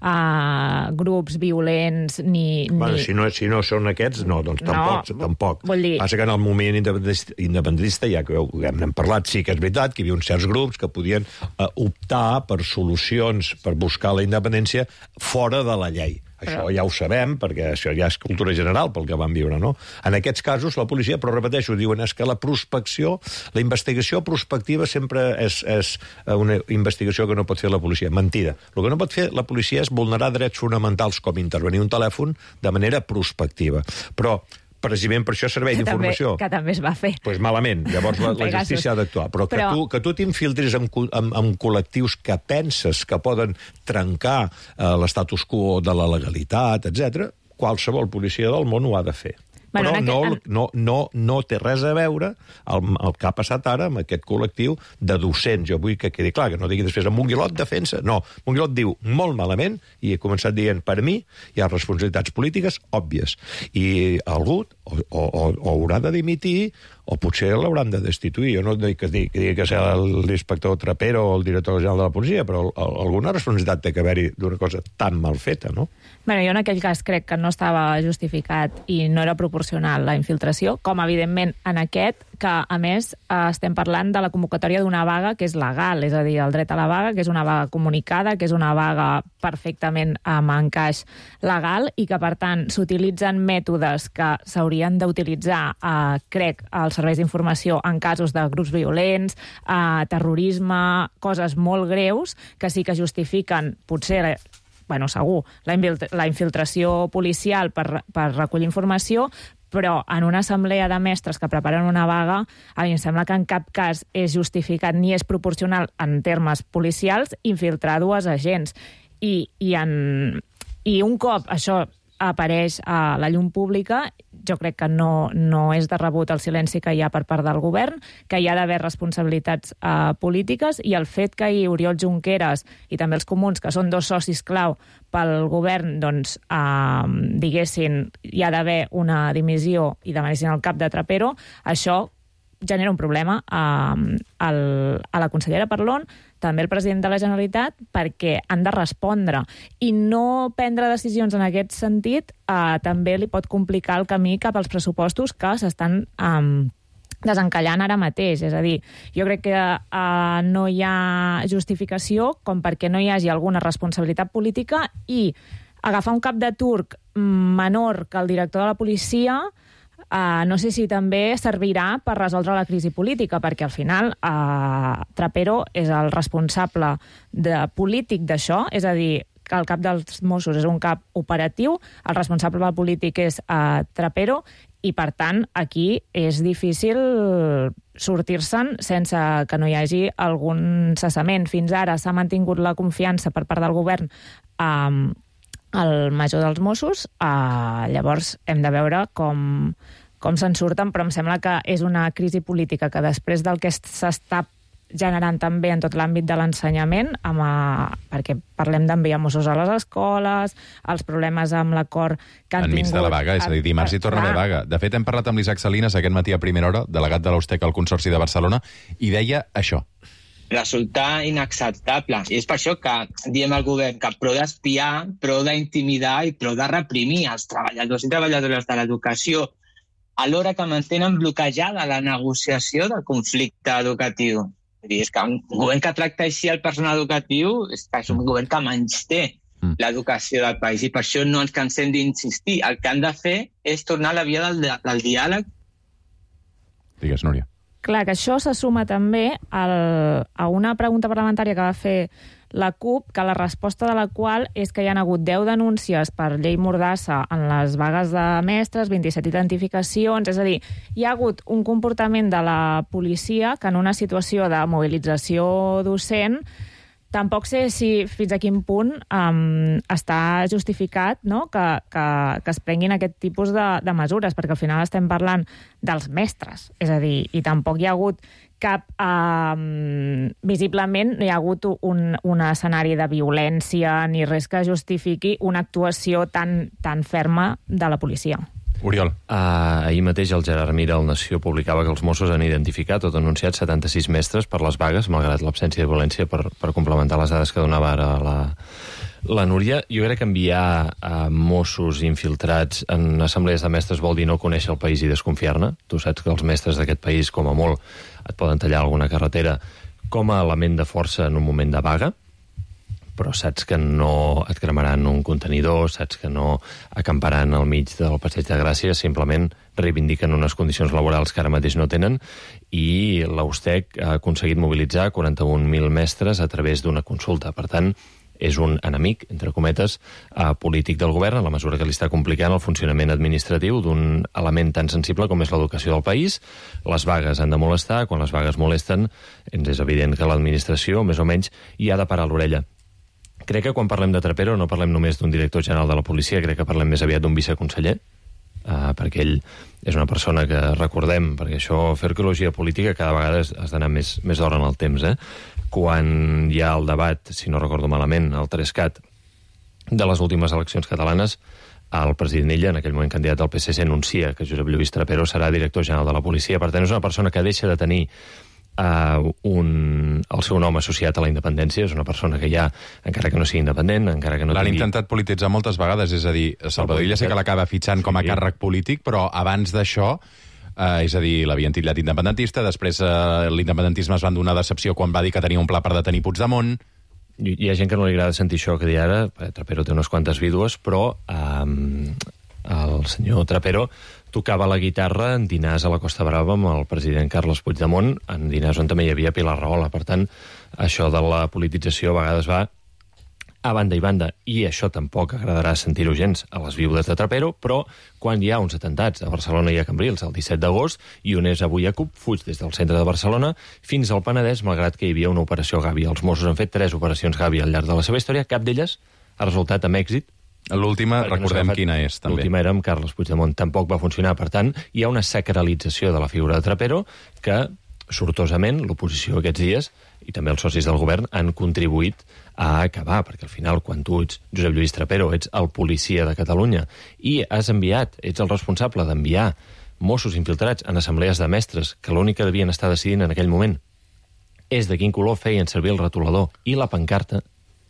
uh, grups violents ni... Bueno, ni... si, no, si no són aquests, no, doncs tampoc. No, tampoc. Vull dir... Passa que en el moviment independentista, independentista ja que hem parlat, sí que és veritat que hi havia uns certs grups que podien uh, optar per solucions, per buscar la independència fora de la llei. Això ja ho sabem, perquè això ja és cultura general pel que vam viure, no? En aquests casos, la policia, però repeteixo, diuen és que la prospecció, la investigació prospectiva sempre és, és una investigació que no pot fer la policia. Mentida. El que no pot fer la policia és vulnerar drets fonamentals com intervenir un telèfon de manera prospectiva. Però precisament per això servei d'informació. Que també es va fer. Doncs pues malament. Llavors la, la justícia ha d'actuar. Però, Però... que tu, que tu t'infiltris en, en, en col·lectius que penses que poden trencar eh, l'estatus quo de la legalitat, etcètera, qualsevol policia del món ho ha de fer. Bueno, però no, aquest... no, no, no té res a veure el, el que ha passat ara amb aquest col·lectiu de docents. Jo vull que quedi clar, que no digui després en Monguilot defensa. No, Monguilot diu molt malament i he començat dient, per mi hi ha responsabilitats polítiques òbvies. I algú o, o, o haurà de dimitir o potser l'hauran de destituir. Jo no dic que digui que, digui que sigui l'inspector Trapero o el director general de la policia, però alguna responsabilitat té que haver-hi d'una cosa tan mal feta, no? Bueno, jo en aquell cas crec que no estava justificat i no era proporcional la infiltració, com evidentment en aquest, que a més estem parlant de la convocatòria d'una vaga que és legal, és a dir, el dret a la vaga, que és una vaga comunicada, que és una vaga perfectament amb encaix legal i que, per tant, s'utilitzen mètodes que s'haurien d'utilitzar, eh, crec, als serveis d'informació en casos de grups violents, eh, terrorisme, coses molt greus, que sí que justifiquen, potser... bueno, segur, la, la infiltració policial per, per recollir informació, però en una assemblea de mestres que preparen una vaga, a mi em sembla que en cap cas és justificat ni és proporcional en termes policials infiltrar dues agents. I, i, en, i un cop això apareix a la llum pública, jo crec que no, no és de rebut el silenci que hi ha per part del govern, que hi ha d'haver responsabilitats eh, polítiques, i el fet que hi Oriol Junqueras i també els comuns, que són dos socis clau pel govern, doncs, eh, diguessin, hi ha d'haver una dimissió i demanessin el cap de Trapero, això genera un problema eh, al, a la consellera Parlon, també el president de la Generalitat, perquè han de respondre. I no prendre decisions en aquest sentit eh, també li pot complicar el camí cap als pressupostos que s'estan eh, desencallant ara mateix. És a dir, jo crec que eh, no hi ha justificació com perquè no hi hagi alguna responsabilitat política i agafar un cap de turc menor que el director de la policia. Uh, no sé si també servirà per resoldre la crisi política, perquè al final uh, Trapero és el responsable de, polític d'això, és a dir, que el cap dels Mossos és un cap operatiu, el responsable polític és uh, Trapero, i per tant aquí és difícil sortir-se'n sense que no hi hagi algun cessament. Fins ara s'ha mantingut la confiança per part del govern um, el major dels Mossos, eh, llavors hem de veure com, com se'n surten, però em sembla que és una crisi política que després del que s'està generant també en tot l'àmbit de l'ensenyament, amb, eh, perquè parlem d'enviar Mossos a les escoles, els problemes amb l'acord que han tingut... Enmig de la vaga, és a dir, dimarts hi torna a haver vaga. De fet, hem parlat amb l'Isaac Salinas aquest matí a primera hora, delegat de l'Austec al Consorci de Barcelona, i deia això. Resulta inacceptable. I és per això que diem al govern que prou d'espiar, prou d'intimidar i prou de reprimir els treballadors i treballadores de l'educació, alhora que mantenen bloquejada la negociació del conflicte educatiu. És dir, és que un govern que tracta així el personal educatiu és que és un govern que menysté mm. l'educació del país, i per això no ens cansem d'insistir. El que han de fer és tornar a la via del, del diàleg. Digues, Núria. Clar, que això se suma també al, a una pregunta parlamentària que va fer la CUP, que la resposta de la qual és que hi ha hagut deu denúncies per llei Mordassa en les vagues de mestres, vint-i-set identificacions, és a dir, hi ha hagut un comportament de la policia que en una situació de mobilització docent tampoc sé si fins a quin punt um, està justificat, no? que, que, que es prenguin aquest tipus de, de mesures, perquè al final estem parlant dels mestres. És a dir, i tampoc hi ha hagut cap... Um, visiblement no hi ha hagut un, un escenari de violència ni res que justifiqui una actuació tan, tan ferma de la policia. Oriol. Uh, ahir mateix el Gerard Mira, al Nació, publicava que els Mossos han identificat o denunciat setanta-sis mestres per les vagues, malgrat l'absència de violència, per, per complementar les dades que donava ara la, la Núria. Jo crec que enviar a Mossos infiltrats en assemblees de mestres vol dir no conèixer el país i desconfiar-ne. Tu saps que els mestres d'aquest país, com a molt, et poden tallar alguna carretera com a element de força en un moment de vaga, però saps que no et cremaran un contenidor, saps que no acamparan al mig del Passeig de Gràcia, simplement reivindiquen unes condicions laborals que ara mateix no tenen, i l'Austec ha aconseguit mobilitzar quaranta-un mil mestres a través d'una consulta. Per tant, és un enemic, entre cometes, eh, polític del govern, a la mesura que li està complicant el funcionament administratiu d'un element tan sensible com és l'educació del país. Les vagues han de molestar, quan les vagues molesten, ens és evident que l'administració, més o menys, hi ha de parar l'orella. Crec que quan parlem de Trapero no parlem només d'un director general de la policia, crec que parlem més aviat d'un viceconseller, eh, perquè ell és una persona que recordem, perquè això, fer arqueologia política cada vegada has d'anar més, més d'hora en el temps, eh? Quan hi ha el debat, si no recordo malament, el Trescat de les últimes eleccions catalanes, el president Illa, en aquell moment candidat al P S C, anuncia que Josep Lluís Trapero serà director general de la policia. Per tant, és una persona que deixa de tenir Uh, un, el seu nom associat a la independència, és una persona que ja, encara que no sigui independent, encara que no L'han tingui... intentat polititzar moltes vegades, és a dir, Salvador Illa sé que l'acaba fitxant sí. com a càrrec polític, però abans d'això, uh, és a dir, l'havien titllat independentista, després uh, l'independentisme es van donar decepció quan va dir que tenia un pla per detenir Puigdemont. Hi, hi ha gent que no li agrada sentir això que dir ara, Trapero té unes quantes vídues, però um, el senyor Trapero tocava la guitarra en dinars a la Costa Brava amb el president Carles Puigdemont, en dinars on també hi havia Pilar Rahola. Per tant, això de la politització a vegades va a banda i banda, i això tampoc agradarà sentir-ho gens a les viudes de Trapero, però quan hi ha uns atentats a Barcelona i a Cambrils el disset d'agost, i un és avui a Cup, fuig des del centre de Barcelona fins al Penedès, malgrat que hi havia una operació Gavi. Els Mossos han fet tres operacions Gavi al llarg de la seva història, cap d'elles ha resultat amb èxit. L'última, recordem no quina és, també. L'última era amb Carles Puigdemont, tampoc va funcionar. Per tant, hi ha una sacralització de la figura de Trapero que, sortosament, l'oposició aquests dies, i també els socis del govern, han contribuït a acabar, perquè al final, quan tu ets Josep Lluís Trapero, ets el policia de Catalunya, i has enviat, ets el responsable d'enviar Mossos infiltrats en assemblees de mestres, que l'únic que devien estar decidint en aquell moment és de quin color feien servir el retolador i la pancarta,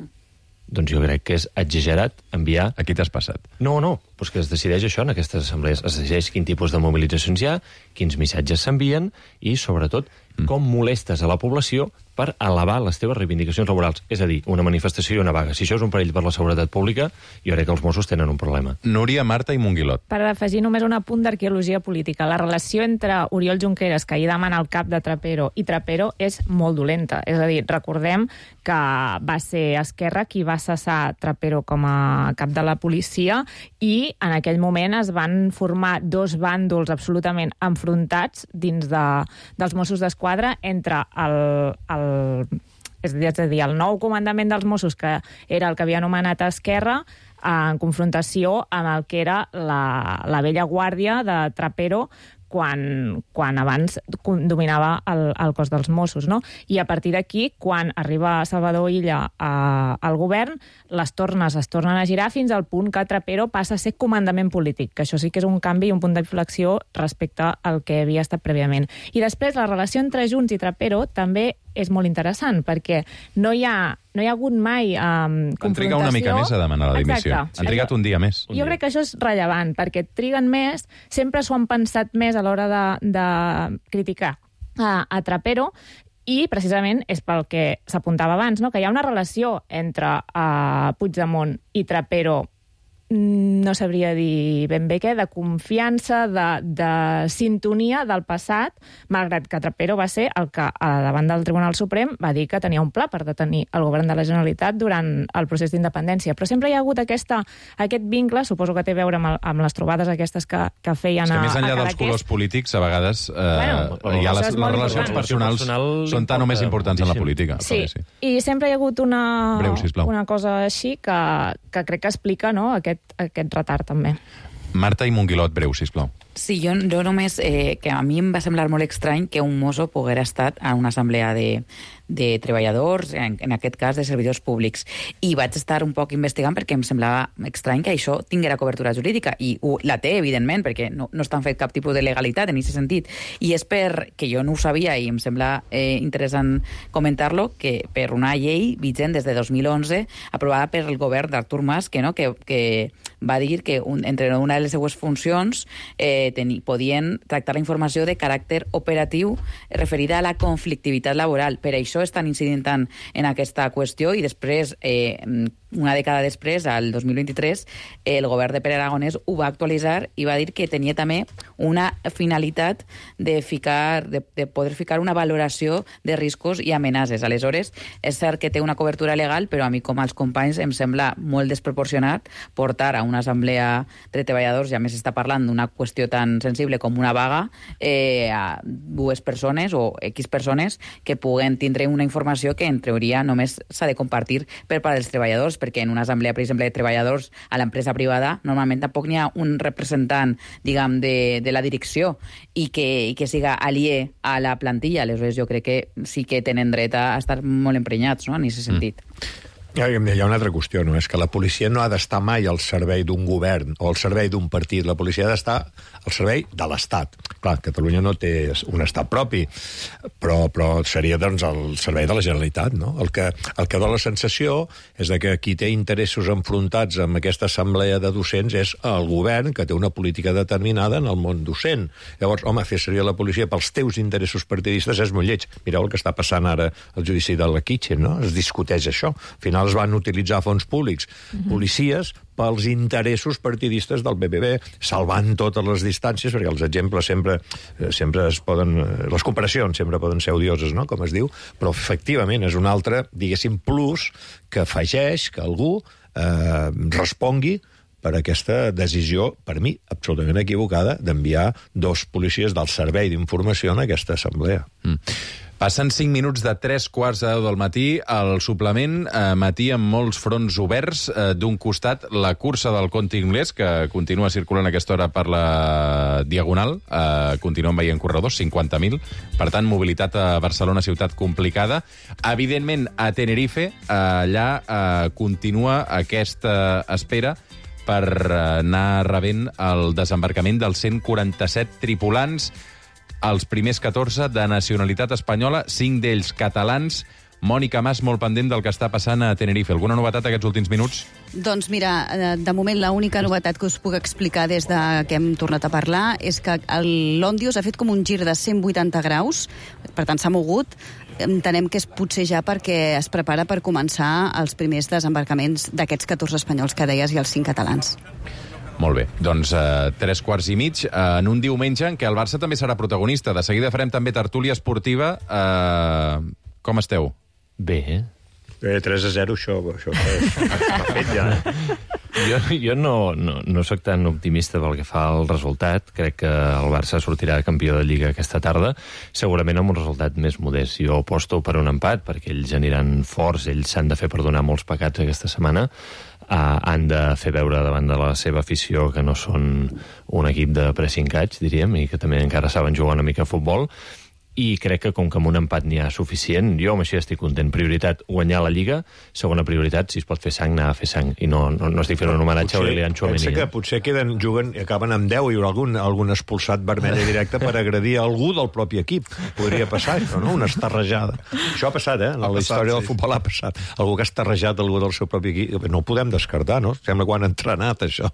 doncs jo crec que és exagerat enviar... Aquí t'has passat. No, no, doncs que es decideix això en aquestes assemblees. Es decideix quin tipus de mobilitzacions hi ha, quins missatges s'envien i, sobretot, mm. com molestes a la població per elevar les teves reivindicacions laborals. És a dir, una manifestació i una vaga. Si això és un perill per la seguretat pública, jo crec que els Mossos tenen un problema. Núria, Marta i Monguilot. Per afegir només un apunt d'arqueologia política. La relació entre Oriol Junqueras, que ahir demana el cap de Trapero, i Trapero és molt dolenta. És a dir, recordem que va ser Esquerra qui va cessar Trapero com a cap de la policia i en aquell moment es van formar dos bàndols absolutament enfrontats dins de, dels Mossos d'Esquadra entre el, el és a dir, el nou comandament dels Mossos, que era el que havia anomenat Esquerra, en confrontació amb el que era la, la vella guàrdia de Trapero, quan, quan abans dominava el, el cos dels Mossos, no? I a partir d'aquí, quan arriba Salvador Illa a, al govern, les tornes es tornen a girar fins al punt que Trapero passa a ser comandament polític, que això sí que és un canvi i un punt d'inflexió respecte al que havia estat prèviament. I després, la relació entre Junts i Trapero també és molt interessant, perquè no hi ha, no hi ha hagut mai um, confrontació... Han trigat una mica més a demanar la dimissió. Exacte. Han trigat un dia més. Jo crec que això és rellevant, perquè triguen més, sempre s'ho han pensat més a l'hora de, de criticar a, a Trapero, i precisament és pel que s'apuntava abans, no? Que hi ha una relació entre uh, Puigdemont i Trapero, no sabria dir ben bé què, de confiança, de, de sintonia del passat, malgrat que Trapero va ser el que, davant del Tribunal Suprem, va dir que tenia un pla per detenir el govern de la Generalitat durant el procés d'independència. Però sempre hi ha hagut aquesta, aquest vincle, suposo que té a veure amb, el, amb les trobades aquestes que, que feien a, a Cadaqués. És que més enllà dels colors polítics, a vegades eh, bueno, ja les, les relacions personals personal són tan o més importants en la política. Sí, sí, i sempre hi ha hagut una, Breu, una cosa així que, que crec que explica, no, aquest aquest retard també. Marta i Monguilot, breu, sisplau. Sí, jo, jo només... Eh, que a mi em va semblar molt estrany que un mosso poguera estar a una assemblea de, de treballadors, en, en aquest cas de servidors públics. I vaig estar un poc investigant perquè em semblava estrany que això tinguera cobertura jurídica. I uh, la té, evidentment, perquè no, no estan fet cap tipus de legalitat en aquest sentit. I és per que jo no ho sabia i em sembla eh, interessant comentar-lo, que per una llei vigent des de dos mil onze, aprovada per el govern d'Artur Mas, que, no, que, que va dir que un, entre una de les seues funcions eh, teni, podien tractar la informació de caràcter operatiu referida a la conflictivitat laboral. Per això estan incidint tant en aquesta qüestió i després, eh, una dècada després, al dos mil vint-i-tres, el govern de Pere Aragonès ho va actualitzar i va dir que tenia també una finalitat de, ficar, de, de poder ficar una valoració de riscos i amenaces. Aleshores, és cert que té una cobertura legal, però a mi com als companys em sembla molt desproporcionat portar a una assemblea de treballadors, ja més està parlant d'una qüestió tan sensible com una vaga, eh, a dues persones o X persones que puguen tindre una informació que en teoria només s'ha de compartir per part dels treballadors, perquè en una assemblea, per exemple, de treballadors a l'empresa privada, normalment tampoc n'hi ha un representant, diguem, de, de la direcció i que, i que siga aliè a la plantilla. Aleshores, jo crec que sí que tenen dret a estar molt emprenyats, no?, en aquest sentit. Mm. Hi ha una altra qüestió, no? És que la policia no ha d'estar mai al servei d'un govern o al servei d'un partit. La policia ha d'estar al servei de l'Estat. Clar, Catalunya no té un estat propi, però, però seria, doncs, al servei de la Generalitat, no? El que, el que dona la sensació és que qui té interessos enfrontats amb aquesta assemblea de docents és el govern, que té una política determinada en el món docent. Llavors, home, fer servir la policia pels teus interessos partidistes és molt lleig. Mireu el que està passant ara al judici de la Kitchen, no? Es discuteix això. Al final es van utilitzar fons públics, uh-huh. policies, pels interessos partidistes del B B B, salvant totes les distàncies, perquè els exemples sempre, sempre es poden... Les comparacions sempre poden ser odioses, no?, com es diu, però efectivament és un altre, diguéssim, plus que afegeix que algú eh, respongui per aquesta decisió, per mi, absolutament equivocada, d'enviar dos policies del servei d'informació en aquesta assemblea. Mm. Passen cinc minuts de tres quarts de deu del matí. Al suplement, eh, matí amb molts fronts oberts. Eh, D'un costat, la cursa del Conte Inglés, que continua circulant a aquesta hora per la Diagonal. Eh, continuen veient corredors, cinquanta mil. Per tant, mobilitat a Barcelona, ciutat complicada. Evidentment, a Tenerife, eh, allà eh, continua aquesta espera per anar rebent el desembarcament dels cent quaranta-set tripulants, els primers catorze de nacionalitat espanyola, cinc d'ells catalans. Mònica Mas, molt pendent del que està passant a Tenerife. Alguna novetat aquests últims minuts? Doncs mira, de moment l'única novetat que us puc explicar des de que hem tornat a parlar és que l'Òndius ha fet com un gir de cent vuitanta graus, per tant s'ha mogut. Entenem que és potser ja perquè es prepara per començar els primers desembarcaments d'aquests catorze espanyols que deies i els cinc catalans. Molt bé, doncs uh, tres quarts i mig uh, en un diumenge en què el Barça també serà protagonista. De seguida farem també tertúlia esportiva. Uh, com esteu? Bé, eh? Bé, tres a zero, això, això està fet ja. Jo, jo no, no, no soc tan optimista pel que fa al resultat. Crec que el Barça sortirà campió de Lliga aquesta tarda, segurament amb un resultat més modest. Jo aposto per un empat, perquè ells aniran forts, ells s'han de fer perdonar molts pecats aquesta setmana. Uh, han de fer veure davant de la seva afició que no són un equip de pressincats, diríem, i que també encara saben jugar una mica a futbol. I crec que com que amb un empat n'hi ha suficient, jo amb això estic content. Prioritat, guanyar la Lliga. Segona prioritat, si es pot fer sang, anar a fer sang. I no, no, no estic fent un homenatge a Aurelian Tchouameni. Pensa que potser queden, juguen i acaben amb deu, hi haurà algun, algun expulsat vermell directe per agredir algú del propi equip. Podria passar això, no? Una estarrejada. Això ha passat, eh? En la història del futbol ha passat. Algú que ha estarrejat algú del seu propi equip. No ho podem descartar, no? Sembla que ho han entrenat, això.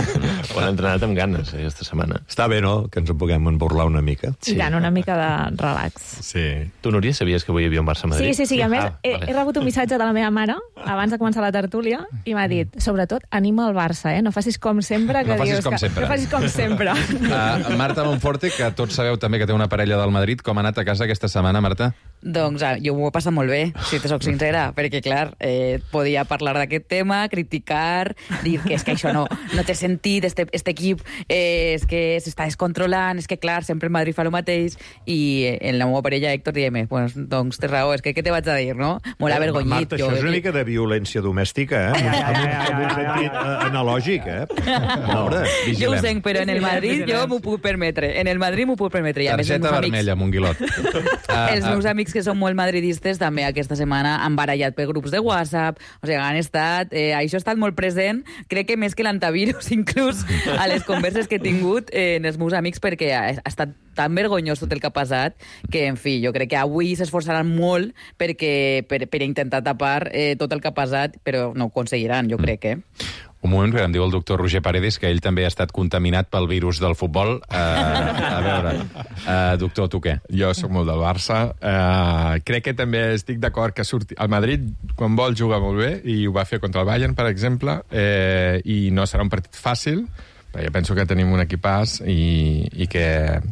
Ho han entrenat amb ganes, aquesta setmana. Està bé, no?, que ens en puguem emborlar una mica. Sí, ja, una mica de relax. Sí. Tu, Núria, sabies que avui hi havia un Barça-Madrid? Sí, sí, sí. A més, ah, he, vale. he rebut un missatge de la meva mare abans de començar la tertúlia i m'ha dit, sobretot, anima el Barça, eh? No facis com sempre. Que no facis dius com que... sempre. No facis com sempre. Uh, Marta Monforte, que tots sabeu també que té una parella del Madrid. Com ha anat a casa aquesta setmana, Marta? Doncs ah, jo m'ho he passat molt bé, si te soc sincera, perquè, clar, eh, podia parlar d'aquest tema, criticar, dir que és que això no, no té sentit, este, este equip eh, és que s'està descontrolant, és que, clar, sempre el Madrid fa el mateix, i eh, en la meva parella, Héctor, diem, pues, doncs té raó, és que què te vaig a dir, no? Molt avergonyit. Marta, això és una mica de violència domèstica, eh? Amb un, amb un sentit analògic, eh? Pobre. Jo ho sé, però en el Madrid jo m'ho puc permetre. En el Madrid m'ho puc permetre. I a més, Targeta vermella, Monguilot. Els meus amics que són molt madridistes també aquesta setmana han barallat per grups de WhatsApp, o sigui, han estat... Eh, això ha estat molt present, crec que més que l'antivirus, inclús, a les converses que he tingut eh, en els meus amics, perquè ha, ha estat tan vergonyós tot el que ha passat, que, en fi, jo crec que avui s'esforçaran molt perquè, per, per intentar tapar eh, tot el que ha passat, però no ho aconseguiran, jo crec, eh? Un moment, que em diu el doctor Roger Paredes que ell també ha estat contaminat pel virus del futbol. Uh, a veure, uh, doctor, tu què? Jo sóc molt del Barça. Uh, crec que també estic d'acord que surti... El Madrid, quan vol, juga molt bé, i ho va fer contra el Bayern, per exemple, eh, i no serà un partit fàcil, però jo penso que tenim un equipàs i, i que...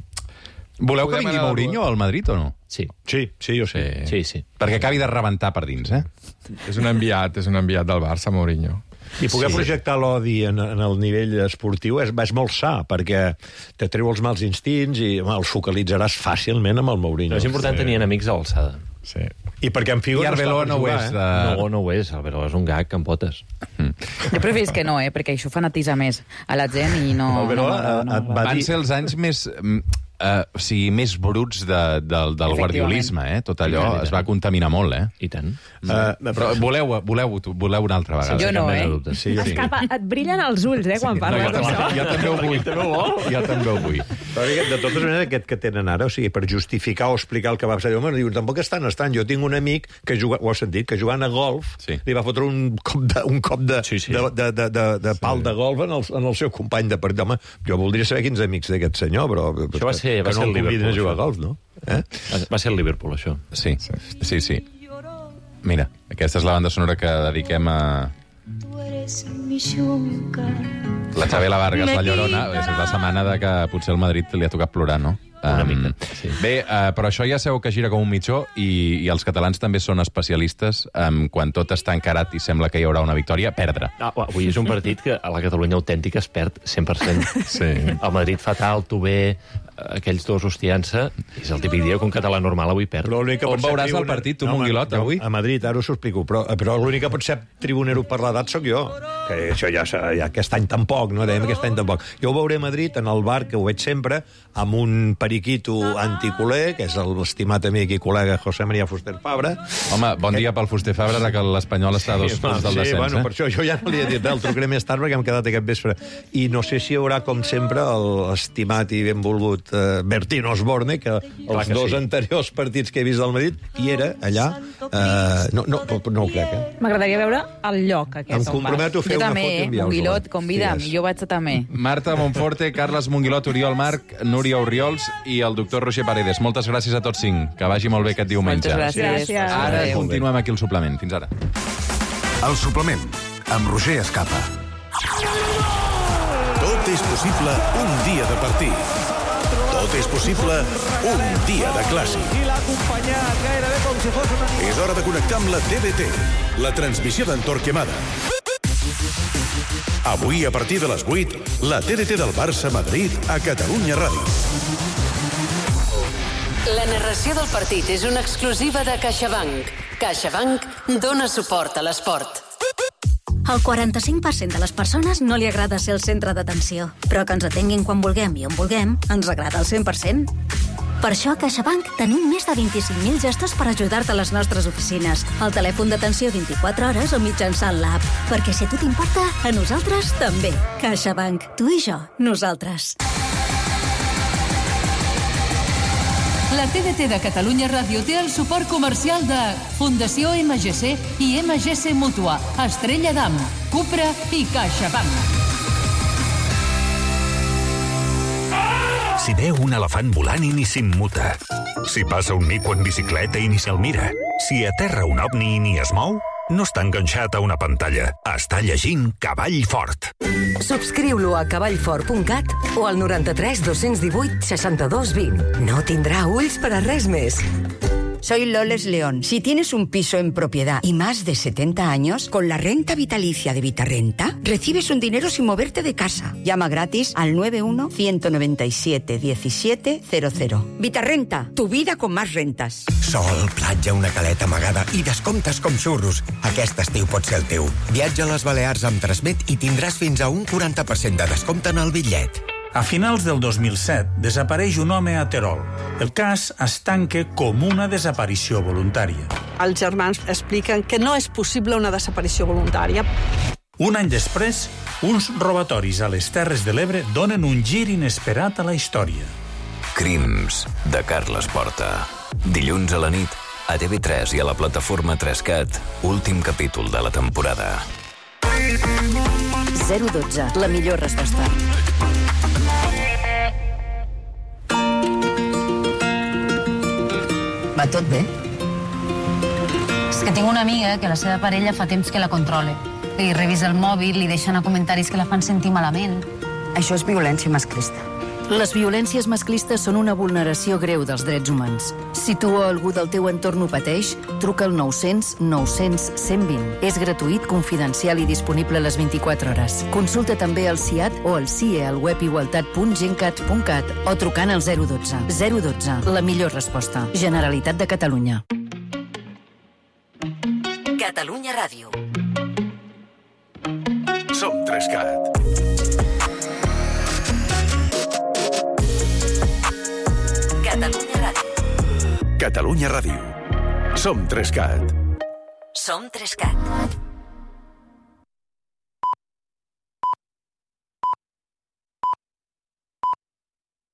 Voleu que vingui Mourinho al Madrid o no? Sí. Sí, sí, jo sé. Sí, sí. Perquè acabi de rebentar per dins, eh? És un enviat, és un enviat del Barça, Mourinho. I poder Sí. projectar l'odi en, en el nivell esportiu és, és molt sa, perquè te treu els mals instints i home, els focalitzaràs fàcilment amb el Mourinho. Però és important tenir enemics a l'alçada. Sí. I perquè en Figo I no està Arbeloa per no ho jugar, és. eh? De... No, no ho és. Arbeloa és un gag amb potes. Jo preferís que no, eh? Perquè això fanatitza més a la gent i no... Arbeloa, no, no, et va Van dir... ser els anys més... Uh, o sigui, més bruts de, del, del guardiolisme, eh? Tot allò I tant, i tant. es va contaminar molt, eh? I tant. Uh, Però voleu, voleu, voleu una altra vegada. Jo no, eh? sí, sí. Escapa, et brillen els ulls, eh, quan No, parles jo, també, d'això. jo també ho vull. Jo també ho vull. Però, de totes maneres, aquest que tenen ara, o sigui, per justificar o explicar el que va passar, home, diuen, tampoc és tan estrany. Jo tinc un amic que juga, ho has sentit, que jugant a golf Sí. li va fotre un cop de, un cop de, Sí, sí. de, de, de, de, de pal de golf en el, en el seu company de partit. Home, jo voldria saber quins amics té aquest senyor, però Això va ser- que va ser no el el convidin a Liverpool, jugar a això. golf, no? Eh? Va ser el Liverpool, això. Sí, sí, sí. Mira, aquesta és la banda sonora que dediquem a... La Xabela Vargas, la Llorona. És la setmana de que potser el Madrid li ha tocat plorar, no? Una Um, mica, sí. Bé, uh, però això ja sabeu que gira com un mitjó i, i els catalans també són especialistes um, quan tot està encarat i sembla que hi haurà una victòria, perdre. Ah, avui és un partit que a la Catalunya autèntica es perd cent per cent. Sí. El Madrid fatal, tu bé, aquells dos hostiant-se. És el típic dia que un català normal avui perd. L'únic que On pot ser veuràs el tribuna- partit, tu, No, home, Monguilot, jo avui? A Madrid, ara us ho explico, però, però l'únic que pot ser tribunero per l'edat sóc jo, que això ja, ja aquest any tampoc, no? Dèiem aquest any tampoc. Jo ho veuré a Madrid, en el bar, que ho veig sempre, amb un periquito anticuler, que és l'estimat amic i col·lega José María Fuster Fabra. Home, bon dia pel Fuster Fabra, que l'Espanyol està a dos punts del sí, descens. bueno, eh? per això jo ja no li he dit res, el trucaré més tard perquè hem quedat aquest vespre. I no sé si hi haurà, com sempre, l'estimat i benvolgut eh, Bertín Osborne, que els que dos sí. anteriors partits que he vist del Madrid, hi era, allà. Eh, no, no, no ho crec, eh? M'agradaria veure el lloc aquest. Em on vas. comprometo a fer Jo una també, foto i eh? enviar-vos-la. Monguilot, convida'm, Sí, és. jo vaig a també. Marta Monforte, Carles Monguilot, Oriol Marc, Núria Oriols i el doctor Roger Paredes. Moltes gràcies a tots cinc. Que vagi molt bé aquest diumenge. Moltes gràcies. Gràcies. Ara Adéu. continuem aquí el suplement. Fins ara. El suplement, amb Roger Escapa. Tot és possible un dia de partit. Tot és possible un dia de clàssic. És hora de connectar amb la T D T, la transmissió d'en Torquemada. Avui, a partir de les vuit, la T D T del Barça-Madrid a Catalunya Ràdio. La narració del partit és una exclusiva de CaixaBank. CaixaBank dona suport a l'esport. El quaranta-cinc per cent de les persones no li agrada ser el centre d'atenció, però que ens atenguin quan vulguem i on vulguem ens agrada el cent per cent. Per això a CaixaBank tenim més de vint-i-cinc mil gestos per ajudar-te a les nostres oficines, al telèfon d'atenció vint-i-quatre hores o mitjançant l'app. Perquè si a tu t'importa, a nosaltres també. CaixaBank. Tu i jo. Nosaltres. La T D T de Catalunya Ràdio té el suport comercial de Fundació M G C i M G C Mútua, Estrella d'Am, Cupra i CaixaBank. Si veu un elefant volant i ni s'immuta. Si passa un mico en bicicleta i ni se'l mira. Si aterra un ovni i ni es mou, no està enganxat a una pantalla. Està llegint Cavall Fort. Subscriu-lo a cavallfort punt cat o al noranta-tres dos cents divuit seixanta-dos vint. No tindrà ulls per a res més. soy Loles León. Si tienes un piso en propiedad y más de setenta años, con la renta vitalicia de Vitarrenta, recibes un dinero sin moverte de casa. Llama gratis al nueve uno, uno nueve siete, diecisiete cero cero. Vitarrenta, tu vida con más rentas. Sol, platja, una caleta amagada i descomptes com xurros. Aquest estiu pot ser el teu. Viatja a les Balears amb Transmet i tindràs fins a un quaranta per cent de descompte en el bitllet. A finals del dos mil set desapareix un home a Terol. El cas es tanca com una desaparició voluntària. Els germans expliquen que no és possible una desaparició voluntària. Un any després, uns robatoris a les Terres de l'Ebre donen un gir inesperat a la història. Crims, de Carles Porta. Dilluns a la nit, a T V tres i a la plataforma tres cat, últim capítol de la temporada. zero dotze, la millor resposta. Va tot bé? És que tinc una amiga que la seva parella fa temps que la controla. Li revisa el mòbil, li deixa anar comentaris que la fan sentir malament. Això és violència masclista. Les violències masclistes són una vulneració greu dels drets humans. Si tu o algú del teu entorn ho pateix, truca al nou cents, nou cents, cent vint. És gratuït, confidencial i disponible a les vint-i-quatre hores. Consulta també el C I A T o el C I E al web igualtat punt gencat punt cat o trucant al zero dotze. zero dotze, la millor resposta. Generalitat de Catalunya. Catalunya Ràdio. Som tres cat. Catalunya Ràdio. Catalunya Ràdio. Som tres cat. Som tres cat.